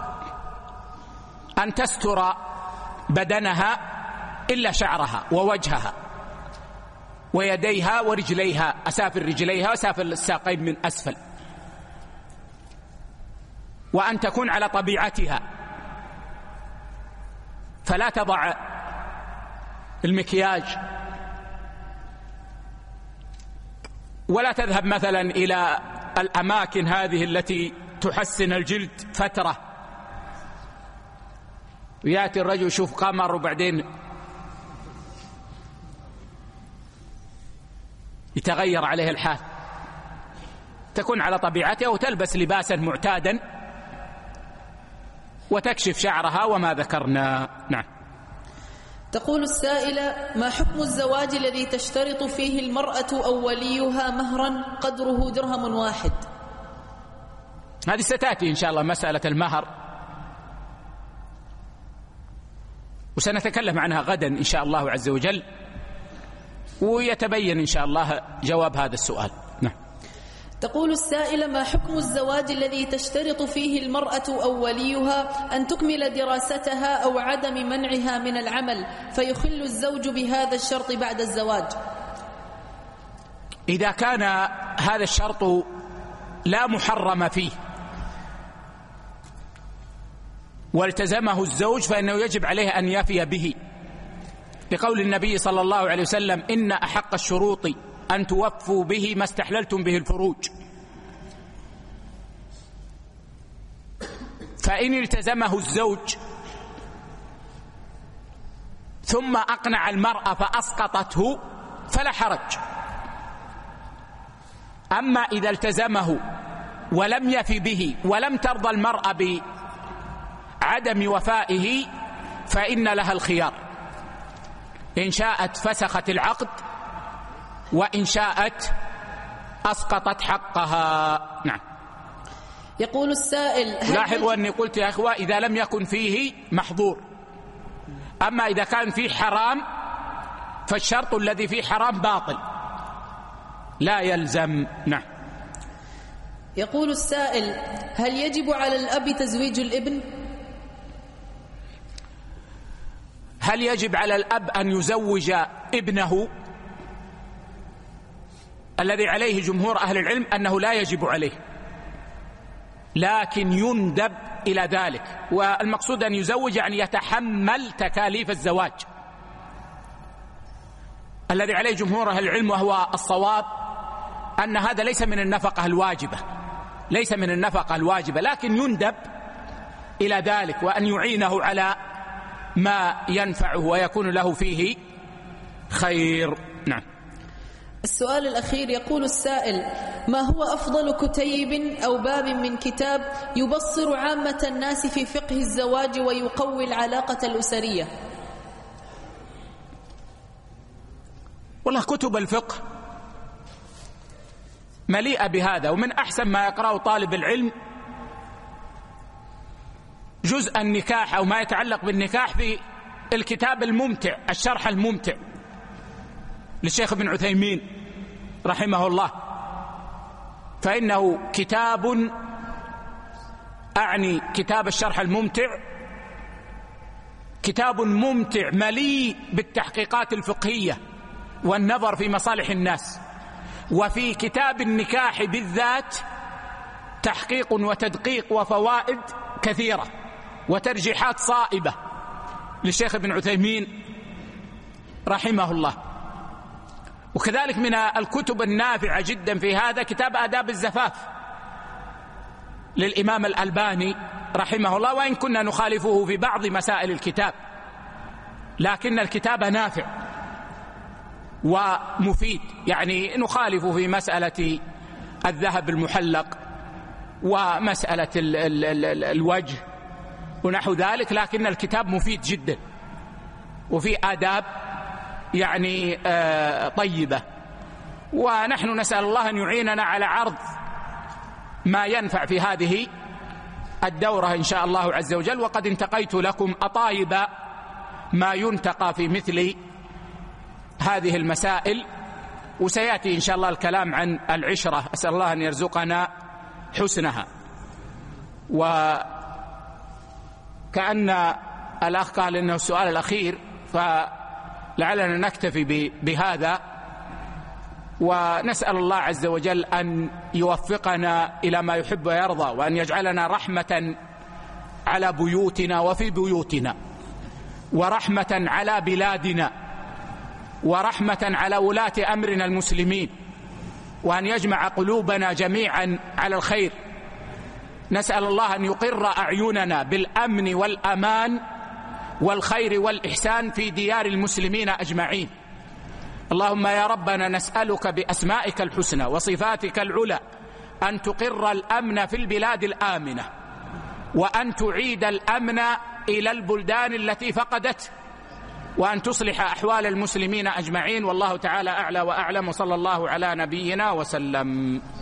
أن تستر بدنها إلا شعرها ووجهها ويديها ورجليها، أسافل رجليها وأسافل الساقين من أسفل، وأن تكون على طبيعتها، فلا تضع المكياج، ولا تذهب مثلا إلى الأماكن هذه التي تحسن الجلد فترة، ويأتي الرجل يشوف قمر وبعدين يتغير عليه الحال، تكون على طبيعتها وتلبس لباسا معتادا وتكشف شعرها وما ذكرنا. نعم. تقول السائلة: ما حكم الزواج الذي تشترط فيه المرأة أو وليها مهرا قدره درهم واحد؟ هذه ستأتي إن شاء الله مسألة المهر، وسنتكلم عنها غدا إن شاء الله عز وجل، ويتبين إن شاء الله جواب هذا السؤال. نعم. تقول السائلة: ما حكم الزواج الذي تشترط فيه المرأة أو وليها أن تكمل دراستها أو عدم منعها من العمل فيخل الزوج بهذا الشرط بعد الزواج؟ إذا كان هذا الشرط لا محرم فيه والتزمه الزوج فإنه يجب عليه أن يفي به، لقول النبي صلى الله عليه وسلم: إن أحق الشروط أن توفوا به ما استحللتم به الفروج. فإن التزمه الزوج ثم أقنع المرأة فأسقطته فلا حرج. أما إذا التزمه ولم يفي به ولم ترضى المرأة بعدم وفائه فإن لها الخيار، إن شاءت فسخت العقد وإن شاءت أسقطت حقها. نعم. يقول السائل: لاحظوا أني قلت يا أخوة إذا لم يكن فيه محظور، أما إذا كان فيه حرام فالشرط الذي فيه حرام باطل لا يلزم. نعم. يقول السائل: هل يجب على الأب تزويج الابن؟ هل يجب على الأب أن يزوج ابنه؟ الذي عليه جمهور أهل العلم أنه لا يجب عليه، لكن يندب إلى ذلك، والمقصود أن يزوج أن يتحمل تكاليف الزواج. الذي عليه جمهور أهل العلم وهو الصواب أن هذا ليس من النفقة الواجبة، ليس من النفقة الواجبة، لكن يندب إلى ذلك وأن يعينه على ما ينفعه ويكون له فيه خير. نعم. السؤال الأخير يقول السائل: ما هو أفضل كتيب أو باب من كتاب يبصر عامة الناس في فقه الزواج ويقوي العلاقة الأسرية؟ والله كتب الفقه مليئة بهذا، ومن أحسن ما يقرأه طالب العلم جزء النكاح أو ما يتعلق بالنكاح في الكتاب الممتع، الشرح الممتع للشيخ ابن عثيمين رحمه الله، فإنه كتاب، أعني كتاب الشرح الممتع، كتاب ممتع مليء بالتحقيقات الفقهية والنظر في مصالح الناس. وفي كتاب النكاح بالذات تحقيق وتدقيق وفوائد كثيرة وترجيحات صائبة للشيخ ابن عثيمين رحمه الله. وكذلك من الكتب النافعة جدا في هذا كتاب آداب الزفاف للإمام الألباني رحمه الله، وإن كنا نخالفه في بعض مسائل الكتاب، لكن الكتاب نافع ومفيد. يعني نخالف في مسألة الذهب المحلق ومسألة ال ال ال الوجه ونحو ذلك، لكن الكتاب مفيد جدا وفي آداب يعني آه طيبة. ونحن نسأل الله أن يعيننا على عرض ما ينفع في هذه الدورة إن شاء الله عز وجل. وقد انتقيت لكم أطايب ما ينتقى في مثل هذه المسائل، وسيأتي إن شاء الله الكلام عن العشرة، أسأل الله أن يرزقنا حسنها. وكأن الأخ قال إنه السؤال الأخير، فلعلنا نكتفي بهذا، ونسأل الله عز وجل أن يوفقنا إلى ما يحب ويرضى، وأن يجعلنا رحمة على بيوتنا وفي بيوتنا، ورحمة على بلادنا، ورحمة على ولاة أمرنا المسلمين، وأن يجمع قلوبنا جميعا على الخير. نسأل الله أن يقر أعيننا بالأمن والأمان والخير والإحسان في ديار المسلمين أجمعين. اللهم يا ربنا نسألك بأسمائك الحسنى وصفاتك العلى أن تقر الأمن في البلاد الآمنة، وأن تعيد الأمن إلى البلدان التي فقدته، وأن تصلح أحوال المسلمين أجمعين. والله تعالى أعلى وأعلم، وصلى الله على نبينا وسلم.